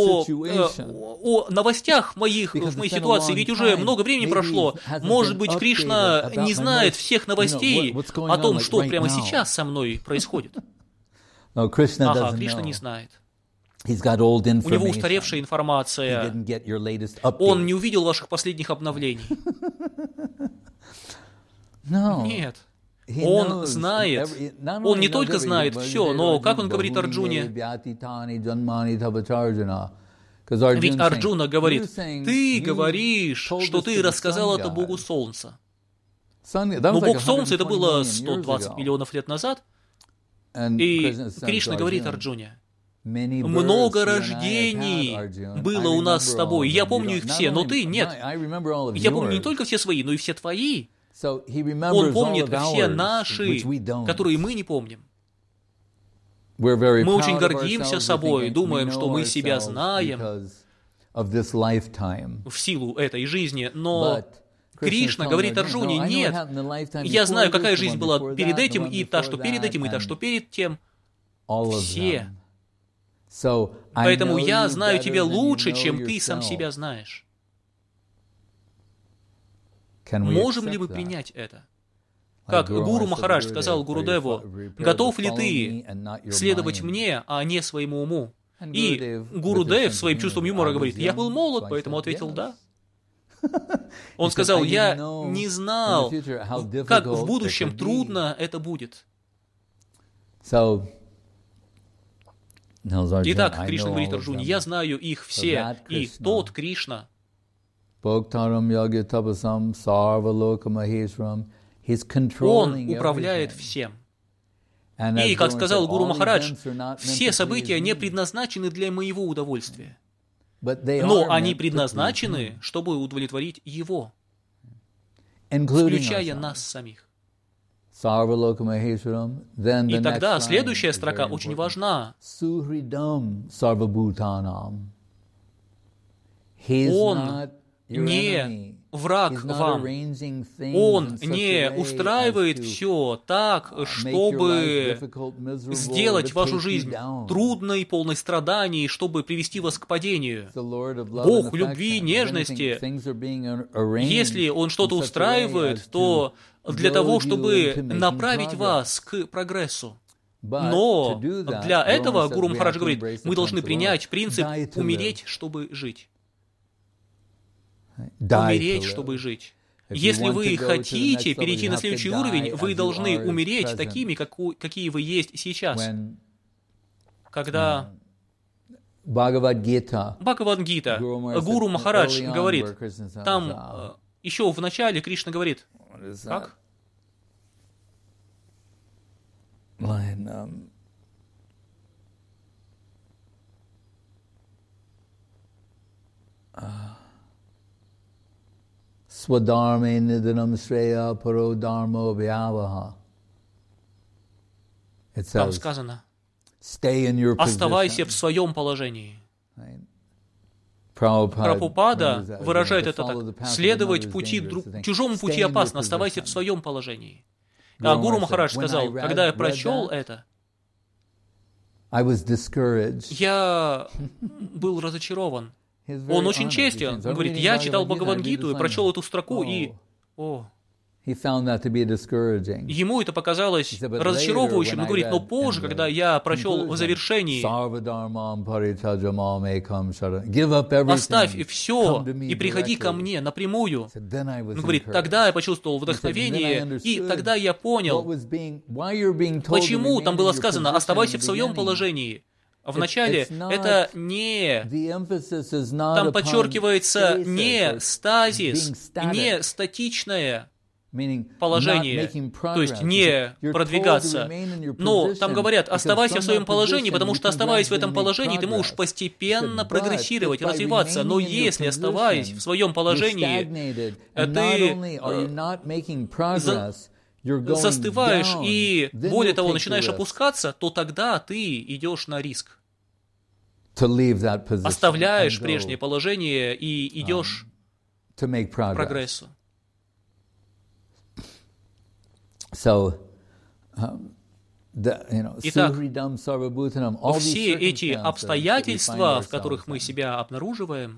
о новостях в моей ситуации, ведь уже много времени прошло. Может быть, Кришна не знает всех новостей о том, что прямо сейчас со мной происходит. Ага, Кришна не знает. У него устаревшая информация. Он не увидел ваших последних обновлений. Нет. Он знает. Он не только знает все, но, как он говорит Арджуне, ведь Арджуна говорит: ты говоришь, что ты рассказал это Богу Солнца. Но Бог Солнца — это было 120 миллионов лет назад. И Кришна говорит Арджуне: много рождений было у нас с тобой. Я помню их все, но ты — нет. Я помню не только все свои, но и все твои. Он помнит все наши, которые мы не помним. Мы очень гордимся собой, думаем, что мы себя знаем в силу этой жизни, но Кришна говорит Арджуне: нет, я знаю, какая жизнь была перед этим, и та, что перед этим, и та, что перед тем. Все. Поэтому я знаю тебя лучше, чем ты сам себя знаешь. Можем ли мы принять это? Как Гуру Махарадж сказал Гурудеву: готов ли ты следовать мне, а не своему уму? И Гурудев своим чувством юмора говорит: я был молод, поэтому ответил да. Он сказал: я не знал, как в будущем трудно это будет. Итак, Кришна говорит Арджуне: я знаю их все, и тот Кришна, он управляет всем. И, как сказал Гуру Махарадж, все события не предназначены для моего удовольствия, но они предназначены, чтобы удовлетворить Его, включая нас самих. И тогда следующая строка очень важна. Он не враг вам. Он не устраивает все так, чтобы сделать вашу жизнь трудной, полной страданий, чтобы привести вас к падению. Бог любви и нежности, если Он что-то устраивает, то для того, чтобы направить вас к прогрессу. Но для этого, Гуру Махарадж говорит, мы должны принять принцип «умереть, чтобы жить». Умереть, чтобы жить. Если вы хотите перейти на следующий уровень, вы должны умереть такими, какие вы есть сейчас. Когда Бхагавад-гита, Гуру Махарадж говорит, там еще в начале Кришна говорит, как? Swadharme nidanam shreya paro dharmo vyavaha. Там сказано: оставайся в своем положении. Прабхупада выражает это так: следовать чужому пути опасно, оставайся в своем положении. А Гуру Махарадж сказал, когда я прочел это, Я был разочарован. Он очень честен. Он говорит, я читал Бхагавад-гиту и прочел эту строку, и... Ему это показалось разочаровывающим. Он говорит, но позже, когда я прочел в завершении «Оставь все и приходи ко мне напрямую», он говорит, тогда я почувствовал вдохновение, и тогда я понял, почему там было сказано «оставайся в своем положении». Вначале это не... Там подчеркивается не стазис, не статичное положение, то есть не продвигаться. Но там говорят, оставайся в своем положении, потому что, оставаясь в этом положении, ты можешь постепенно прогрессировать, развиваться. Но если, оставаясь в своем положении, ты застываешь и, более того, начинаешь опускаться, то тогда ты идешь на риск. Оставляешь прежнее положение и идешь к прогрессу. Итак, все эти обстоятельства, в которых мы себя обнаруживаем,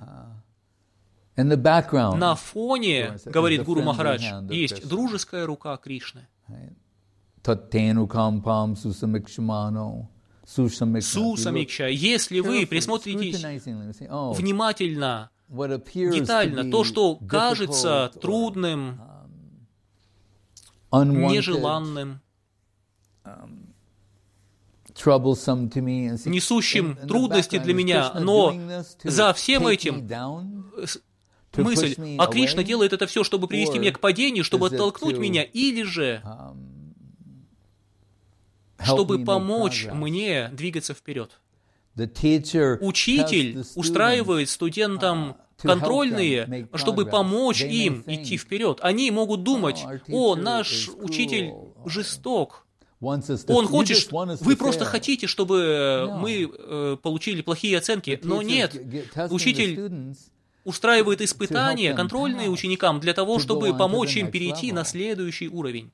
на фоне, говорит Гуру Махарадж, есть дружеская рука Кришны. Сусамикша. Если вы присмотритесь внимательно, детально, то, что кажется трудным, нежеланным, несущим трудности для меня, но за всем этим мысль, а Кришна делает это все, чтобы привести меня к падению, чтобы оттолкнуть меня, или же чтобы помочь мне двигаться вперед. Учитель устраивает студентам контрольные, чтобы помочь им идти вперед. Они могут думать, наш учитель жесток. Он хочет, вы просто хотите, чтобы мы получили плохие оценки. Но нет, учитель устраивает испытания, контрольные ученикам, для того, чтобы помочь им перейти на следующий уровень.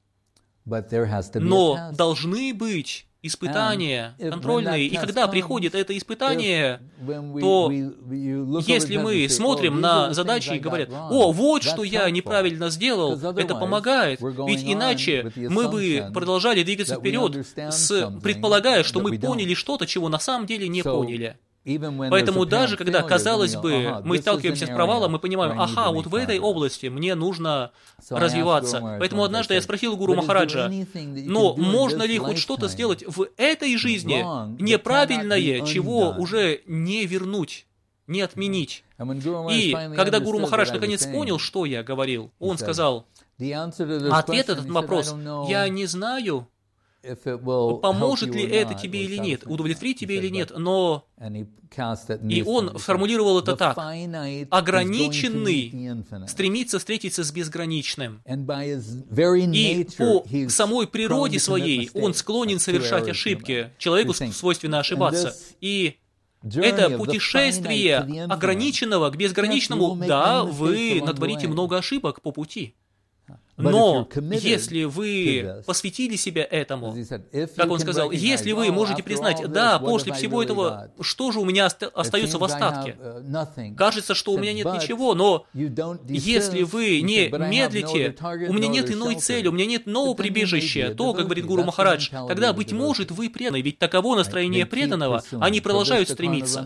Но должны быть испытания контрольные, и когда приходит это испытание, то если мы смотрим на задачи и говорят, вот что я неправильно сделал, это помогает, ведь иначе мы бы продолжали двигаться вперед, предполагая, что мы поняли что-то, чего на самом деле не поняли. Поэтому даже когда, казалось бы, мы сталкиваемся с провалом, мы понимаем, вот в этой области мне нужно развиваться. Поэтому однажды я спросил Гуру Махараджа, но можно ли хоть что-то сделать в этой жизни неправильное, чего уже не вернуть, не отменить? И когда Гуру Махарадж наконец понял, что я говорил, он сказал, ответ на этот вопрос я не знаю, поможет ли это тебе или нет, удовлетворит тебе или нет, но... И он сформулировал это так. Ограниченный стремится встретиться с безграничным. И по самой природе своей он склонен совершать ошибки. Человеку свойственно ошибаться. И это путешествие ограниченного к безграничному, да, вы натворите много ошибок по пути. Но если вы посвятили себя этому, как он сказал, если вы можете признать, да, после всего этого, что же у меня остается в остатке? Кажется, что у меня нет ничего, но если вы не медлите, у меня нет иной цели, у меня нет нового прибежища, то, как говорит Гуру Махарадж, тогда, быть может, вы преданы, ведь таково настроение преданного, они продолжают стремиться.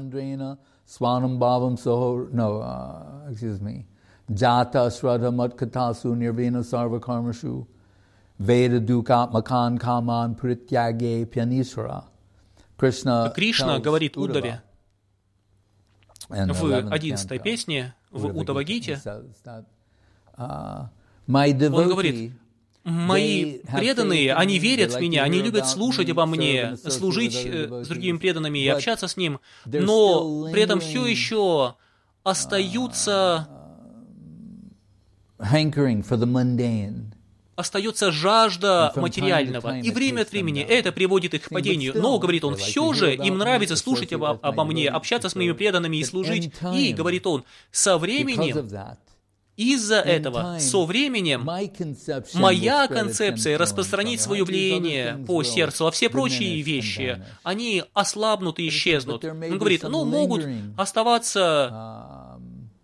Jata Shraddha Matkatasu Nirvana Sarva Karmashu Veda Dukatmakan Kaman Prityage Pyanishvara. Кришна говорит Уддаве в 11-й песне, в Уддава-гите, он говорит, мои преданные, они верят в меня, они любят слушать обо мне, служить с другими преданными и общаться с ним, но при этом все еще остаются... Остается жажда материального, и время от времени это приводит их к падению. Но, говорит он, все же им нравится слушать обо мне, общаться с моими преданными и служить. И, говорит он, со временем из-за этого со временем моя концепция распространит свое влияние по сердцу, а все прочие вещи, они ослабнут и исчезнут. Он говорит, могут оставаться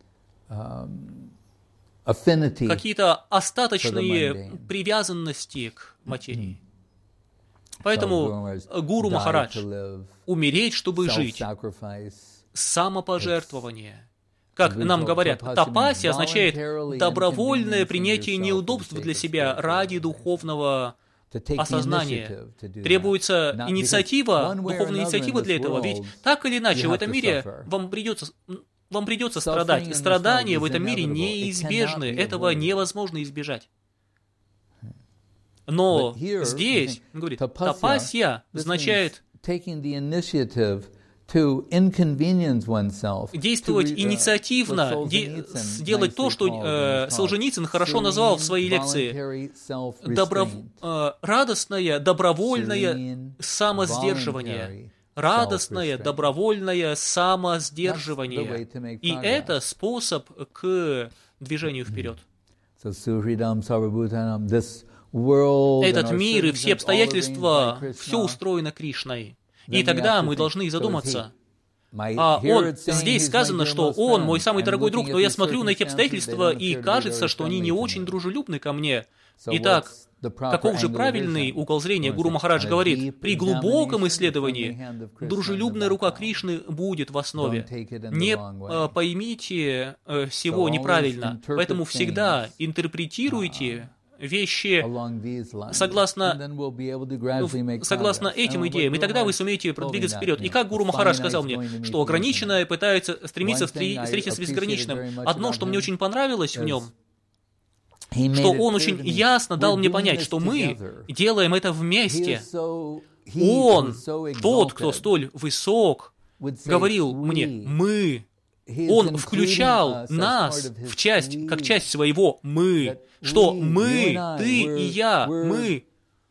какие-то остаточные привязанности к материи. Поэтому Гуру Махарадж, умереть, чтобы жить, самопожертвование. Как нам говорят, тапаси означает добровольное принятие неудобств для себя ради духовного осознания. Требуется инициатива, духовная инициатива для этого. Ведь так или иначе в этом мире вам придется страдать. Страдания в этом мире неизбежны. Этого невозможно избежать. Но здесь, он говорит, тапасья означает действовать инициативно, сделать то, что Солженицын хорошо назвал в своей лекции радостное, добровольное самосдерживание. Радостное, добровольное самосдерживание. И это способ к движению вперед. Этот мир и все обстоятельства, все устроено Кришной. И тогда мы должны задуматься. Здесь сказано, что он мой самый дорогой друг, но я смотрю на эти обстоятельства, и кажется, что они не очень дружелюбны ко мне. Итак, каков же правильный угол зрения? Гуру Махарадж говорит, при глубоком исследовании дружелюбная рука Кришны будет в основе. Не поймите всего неправильно, поэтому всегда интерпретируйте вещи согласно этим идеям, и тогда вы сумеете продвигаться вперед. И как Гуру Махарадж сказал мне, что ограниченное пытается стремиться встретиться с безграничным. Одно, что мне очень понравилось в нем, что он очень ясно дал мне понять, что мы делаем это вместе. Он, тот, кто столь высок, говорил мне, мы. Он включал нас в часть, как часть своего «мы», что мы, ты и я, мы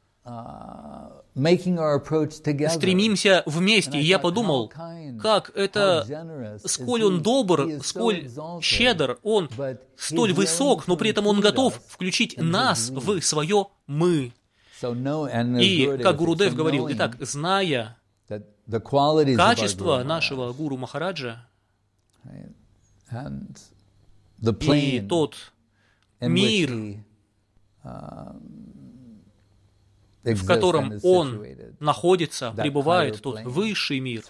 стремимся вместе. И я подумал, как это, сколь он добр, сколь щедр, он столь высок, но при этом он готов включить нас в свое «мы». И, как Гурудев говорил, итак, зная качество нашего Гуру Махараджа, и тот мир, в котором он находится, пребывает, тот высший мир,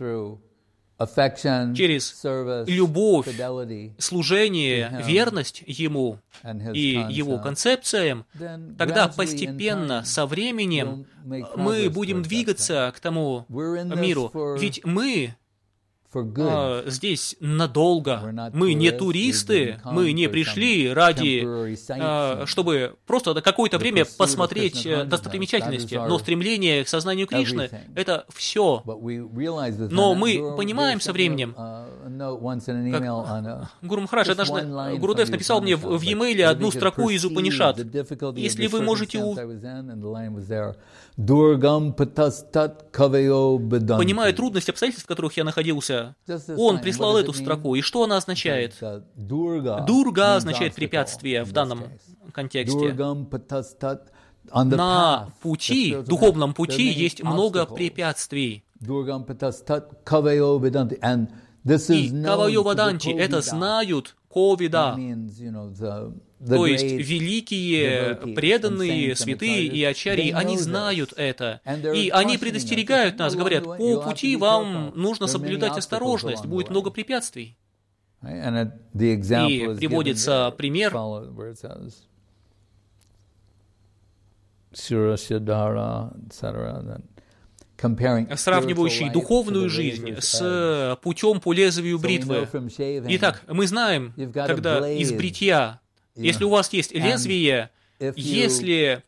через любовь, служение, верность ему и его концепциям, тогда постепенно, со временем, мы будем двигаться к тому миру. Ведь мы здесь надолго. Мы не туристы, мы не пришли ради, чтобы просто на какое-то время посмотреть достопримечательности. Но стремление к сознанию Кришны — это все. Но мы понимаем со временем, как Гуру Махарадж, однажды Гурудев написал мне в e-mail одну строку из Упанишад. Если вы можете понимая трудности обстоятельств, в которых я находился, он прислал эту строку. И что она означает? Дурга означает препятствие в данном контексте. На пути, духовном пути, есть много препятствий. И кавайо ваданти — это знают ковида. То есть великие, преданные, святые и ачарьи, они знают это. И они предостерегают нас, говорят, по пути вам нужно соблюдать осторожность, будет много препятствий. И приводится пример, сравнивающий духовную жизнь с путем по лезвию бритвы. Итак, мы знаем, когда из бритья, если у вас есть лезвие, если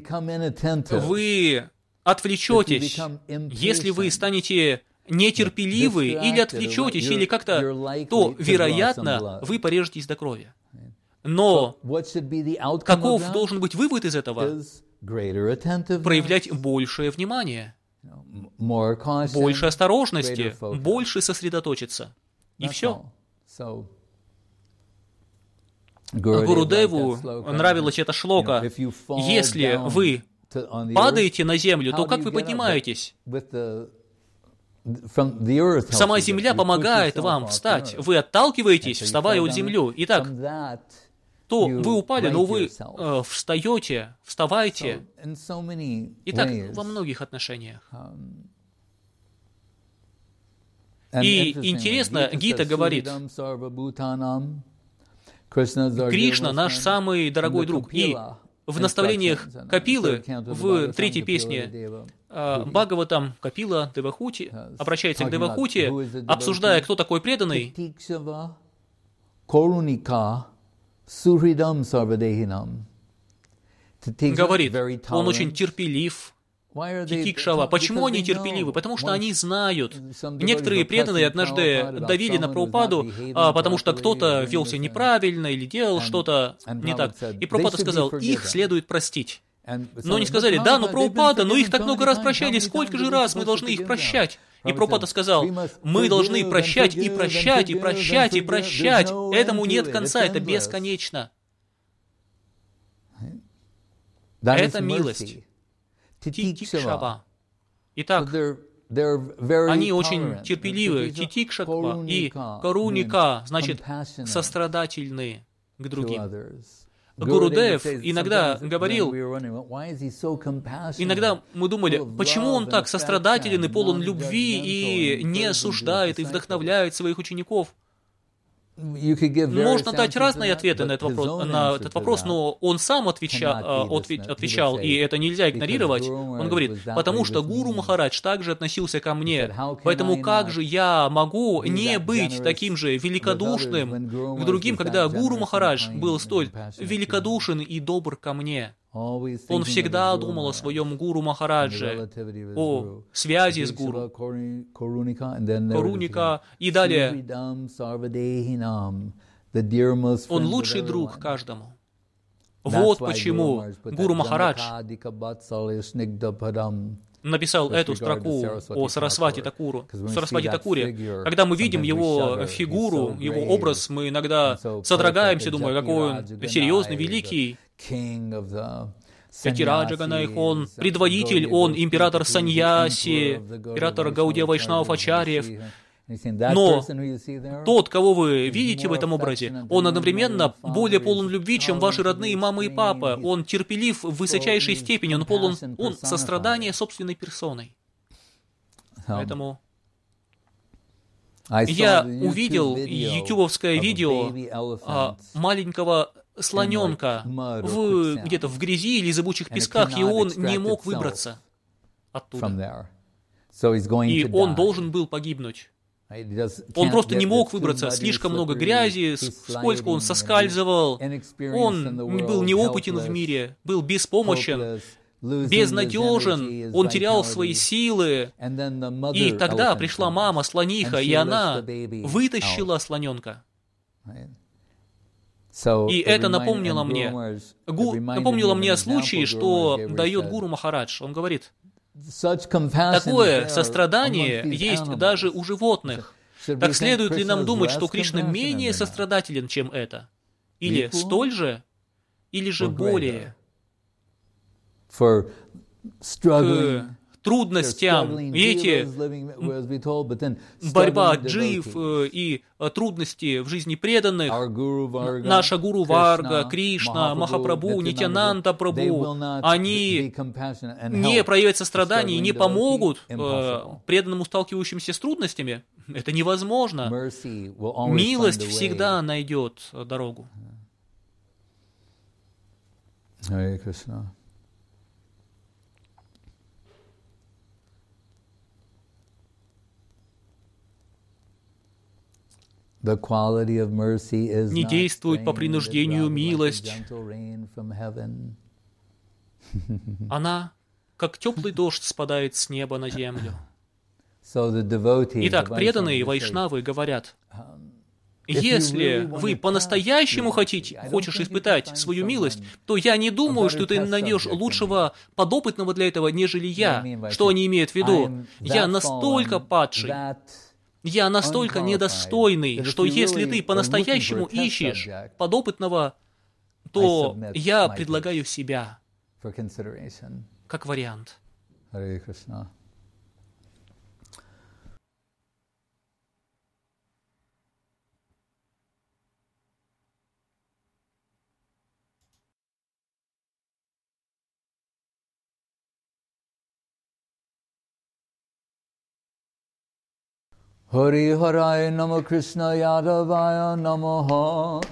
вы отвлечетесь, если вы станете нетерпеливы или отвлечетесь, или как-то, то, вероятно, вы порежетесь до крови. Но каков должен быть вывод из этого? Проявлять большее внимание, больше осторожности, больше сосредоточиться. И все. Гурудеву нравилась эта шлока. Если вы падаете на землю, то как вы поднимаетесь? Сама земля помогает вам встать. Вы отталкиваетесь, вставая от землю. Итак, то вы упали, но вы встаете, вставайте. Итак, во многих отношениях. И интересно, Гита говорит, Кришна наш самый дорогой друг. И в наставлениях Капилы, в третьей песне Бхагаватам, Капила, Девахути, обращается к Девахути, обсуждая, кто такой преданный, говорит, он очень терпелив, Титикшава. Почему они терпеливы? Потому что они знают. Некоторые преданные однажды давили на Прабхупаду, потому что кто-то вел себя неправильно или делал что-то не так. И Прабхупада сказал, их следует простить. Но они сказали, да, но Прабхупада, но их так много раз прощали, сколько же раз мы должны их прощать? И Прабхупада сказал, мы должны прощать и прощать и прощать и прощать. Этому нет конца, это бесконечно. Это милость. Титикшава. Итак, они очень терпеливы. Титикшава и каруника, значит, сострадательные к другим. Гурудев иногда говорил, иногда мы думали, почему он так сострадателен и полон любви и не осуждает и вдохновляет своих учеников? Можно дать разные ответы на этот вопрос, но он сам отвечал, и это нельзя игнорировать. Он говорит, потому что Гуру Махарадж также относился ко мне, поэтому как же я могу не быть таким же великодушным к другим, когда Гуру Махарадж был столь великодушен и добр ко мне? Он всегда думал о своем Гуру Махарадже, о связи с Гуру. Каруника и далее. Он лучший друг каждому. Вот почему Гуру Махарадж написал эту строку о Сарасвати Такуре. Когда мы видим его фигуру, его образ, мы иногда содрогаемся, думая, какой он серьезный, великий. Катираджа Ганаих, он предводитель, он император Саньяси, император Гаудия Вайшнавов Ачарьев. Но тот, кого вы видите в этом образе, он одновременно более полон любви, чем ваши родные мама и папа. Он терпелив в высочайшей степени, он полон сострадания собственной персоной. Поэтому я увидел ютубовское видео маленького слоненка где-то в грязи или зыбучих песках, и он не мог выбраться оттуда. И он должен был погибнуть. Он просто не мог выбраться, слишком много грязи, скользко он соскальзывал, он был неопытен в мире, был беспомощен, безнадежен, он терял свои силы. И тогда пришла мама, слониха, и она вытащила слоненка. И это напомнило мне о случае, что дает Гуру Махарадж. Он говорит, такое сострадание есть даже у животных. Так следует ли нам думать, что Кришна менее сострадателен, чем это? Или столь же, или же более? К трудностям, видите, борьба джив и трудности в жизни преданных, наша Гуру Варга, Кришна, Махапрабху, Нитянанда Прабху, они не проявят сострадания и не помогут преданному, сталкивающимся с трудностями. Это невозможно. Милость всегда найдет дорогу. Харе Кришна. Не действует по принуждению милость. Она, как теплый дождь, спадает с неба на землю. Итак, преданные вайшнавы говорят, если вы по-настоящему хочешь испытать свою милость, то я не думаю, что ты найдешь лучшего подопытного для этого, нежели я. Что они имеют в виду? Я настолько падший, я настолько недостойный, что если ты по-настоящему ищешь подопытного то я предлагаю себя как вариант. Харе Кришна. Hari Haraya Nama Krishna Yadavaya Namaha.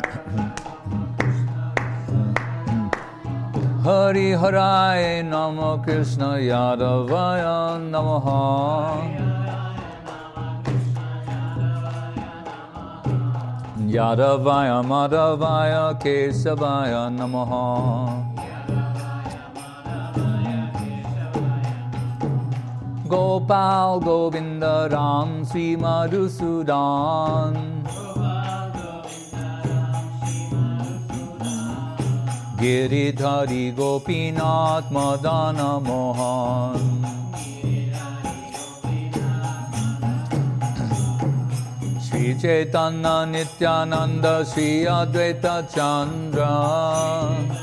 Hari Haraya Nama Krishna Yadavaya Namaha. Yadavaya Madhavaya Kesavaya Namaha. Gopal Govinda Ram Sri Madhusudan. Giridhari Gopinath Madana Mohan. Sri Chaitanya Nityananda Sri Advaita Chandra.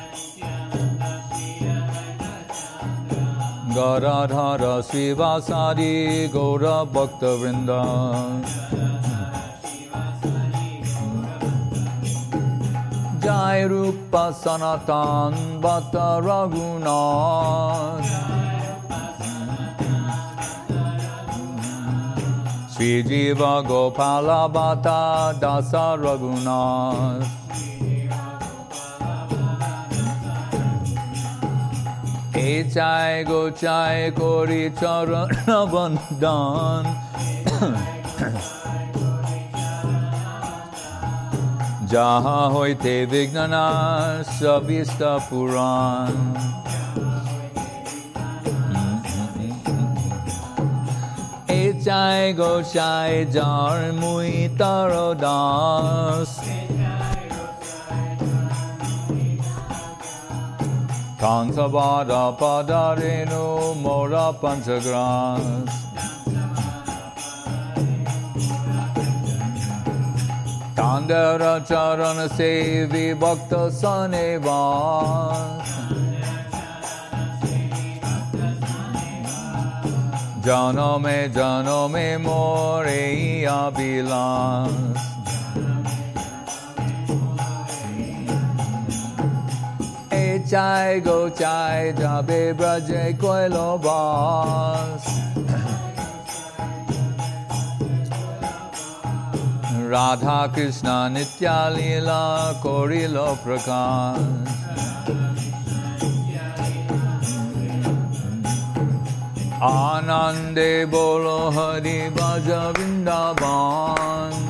Garadhara Srivasadi Gaura Bhakta Vrinda. Jai Rupa Sanatan Bhatta Raghunath. Sri Jiva Gopala Bhatta Dasa Raghunath. Chai go chai kori charana bandhan. Jaha hoite vignana savista puran. Chai go chai jar mui tarodas. Kansavada padarenu mora panchagras. Tandara charana sevi bhakta sanevas. Janame more abhilas. Chai go chai jabe braje koilo bas. Radha Krishna Nitya Leela Korilo Prakash. Anande bolo Hari Bhaja Vrindavan.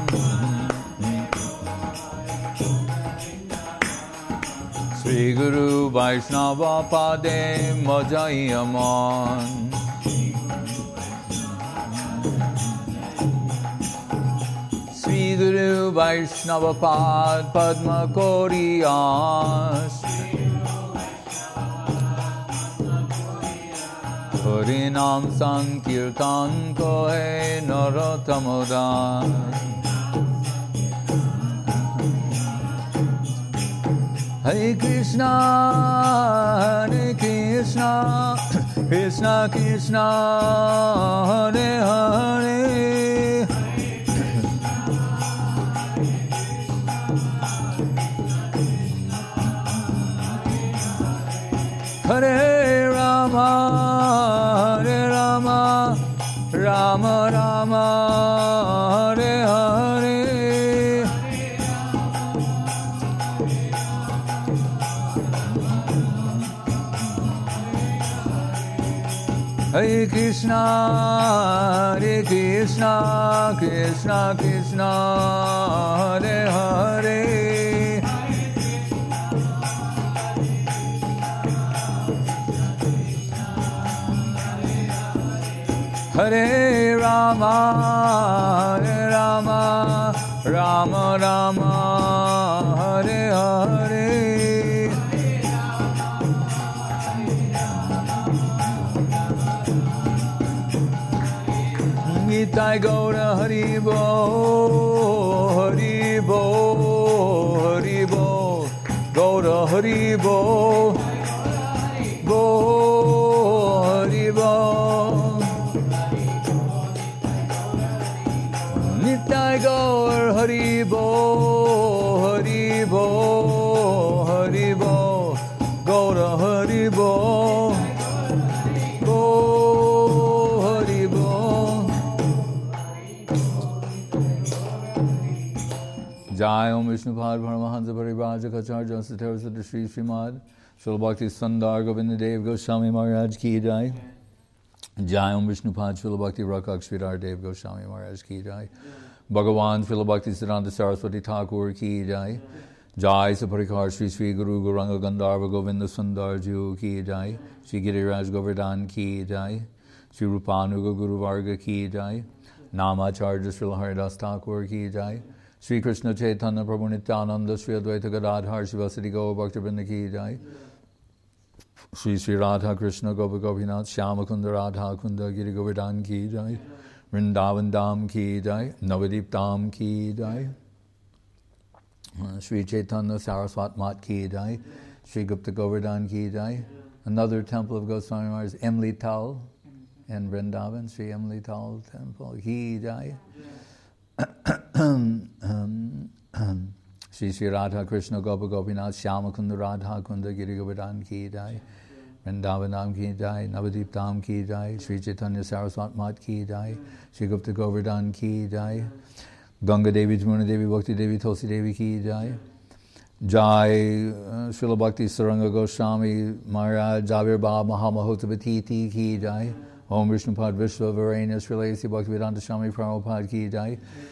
Sri Guru Vaishnava Pade Majayaman. Sri Guru Vaishnava Pad Padma Koriyas. Harinam Sankirtan Kohe Narotamodas. Hare Krishna, Hare Krishna, Krishna Krishna, Hare Hare. Hare Rama, Hare Rama, Rama Rama, Hare Hare. Hare Krishna, Hare Krishna, Krishna Krishna, Hare Hare. Hare Rama, Hare Rama, Rama Rama, Hare Hare. Nitai Gaura Hari Bo, Hari Bo, Hari Bo. Haribo, Bo, Haribo. Nitai Gaur Haribo, Haribo, Haribo, Gaura Haribo, Bo, Haribo. Jai Om Vishnupad Paramahansa Paribhajaka Satar Sada Sri Srimad Srila Bhakti Sundar Govinda Dev Goswami Maharaj Ki Jai. Jai Om Vishnupad Srila Bhakti Rakak Sridhar Dev Goswami Maharaj Ki Jai. Bhagavan Srila Bhakti Siddhanta Saraswati Thakur Ki Jai. Jai Saparikar Sri Sri Guru Gauranga Gandharva Govinda Sundar Ju Ki Jai. Sri Giriraj Govardhan Ki Jai. Sri Rupanuga Guru Varga Ki Jai. Namacharya Srila Haridas Thakur Ki Jai. Sri Krishna Chaitanya Prabhu Nityananda Sri Advaita Gadadhar Shivasati Gaur Bhaktivinoda Ki Jai. Sri Sri Radha Krishna Gopa Gopinath Shyama Kunda Radha Kunda Giri Govardhan Ki Jai. Vrindavan Dham Ki Jai. Navadip Dham Ki Jai. Sri Chaitanya Saraswat Mat Ki Jai. Sri Gupta Govardhan Ki Jai. Another temple of Goswami Maharaj is Emli Tal in Vrindavan. Sri Emli Tal Temple Ki Jai. Sri Sri Radha Krishna Gopa Gopinath Shyama Kunda Radha Kunda Giri Govardhan Ki Jai. Vrindavan Dham Ki Jai. Navadip Dham Ki Jai. Sri Chaitanya Saraswat Mat Ki Jai. Sri Gupta Govardhan Ki Jai. Ganga Devi, Jamuna Devi, Bhakti Devi, Tulsi Devi Ki Jai. Jai Srila Bhakti Saranga Goswami Maharaj Javir Bhab Mahamahotavati Ki Jai. Om Vishnupad Vishwa Varena Srila A.C. Bhaktivedanta Swami Prabhupada Ki Jai.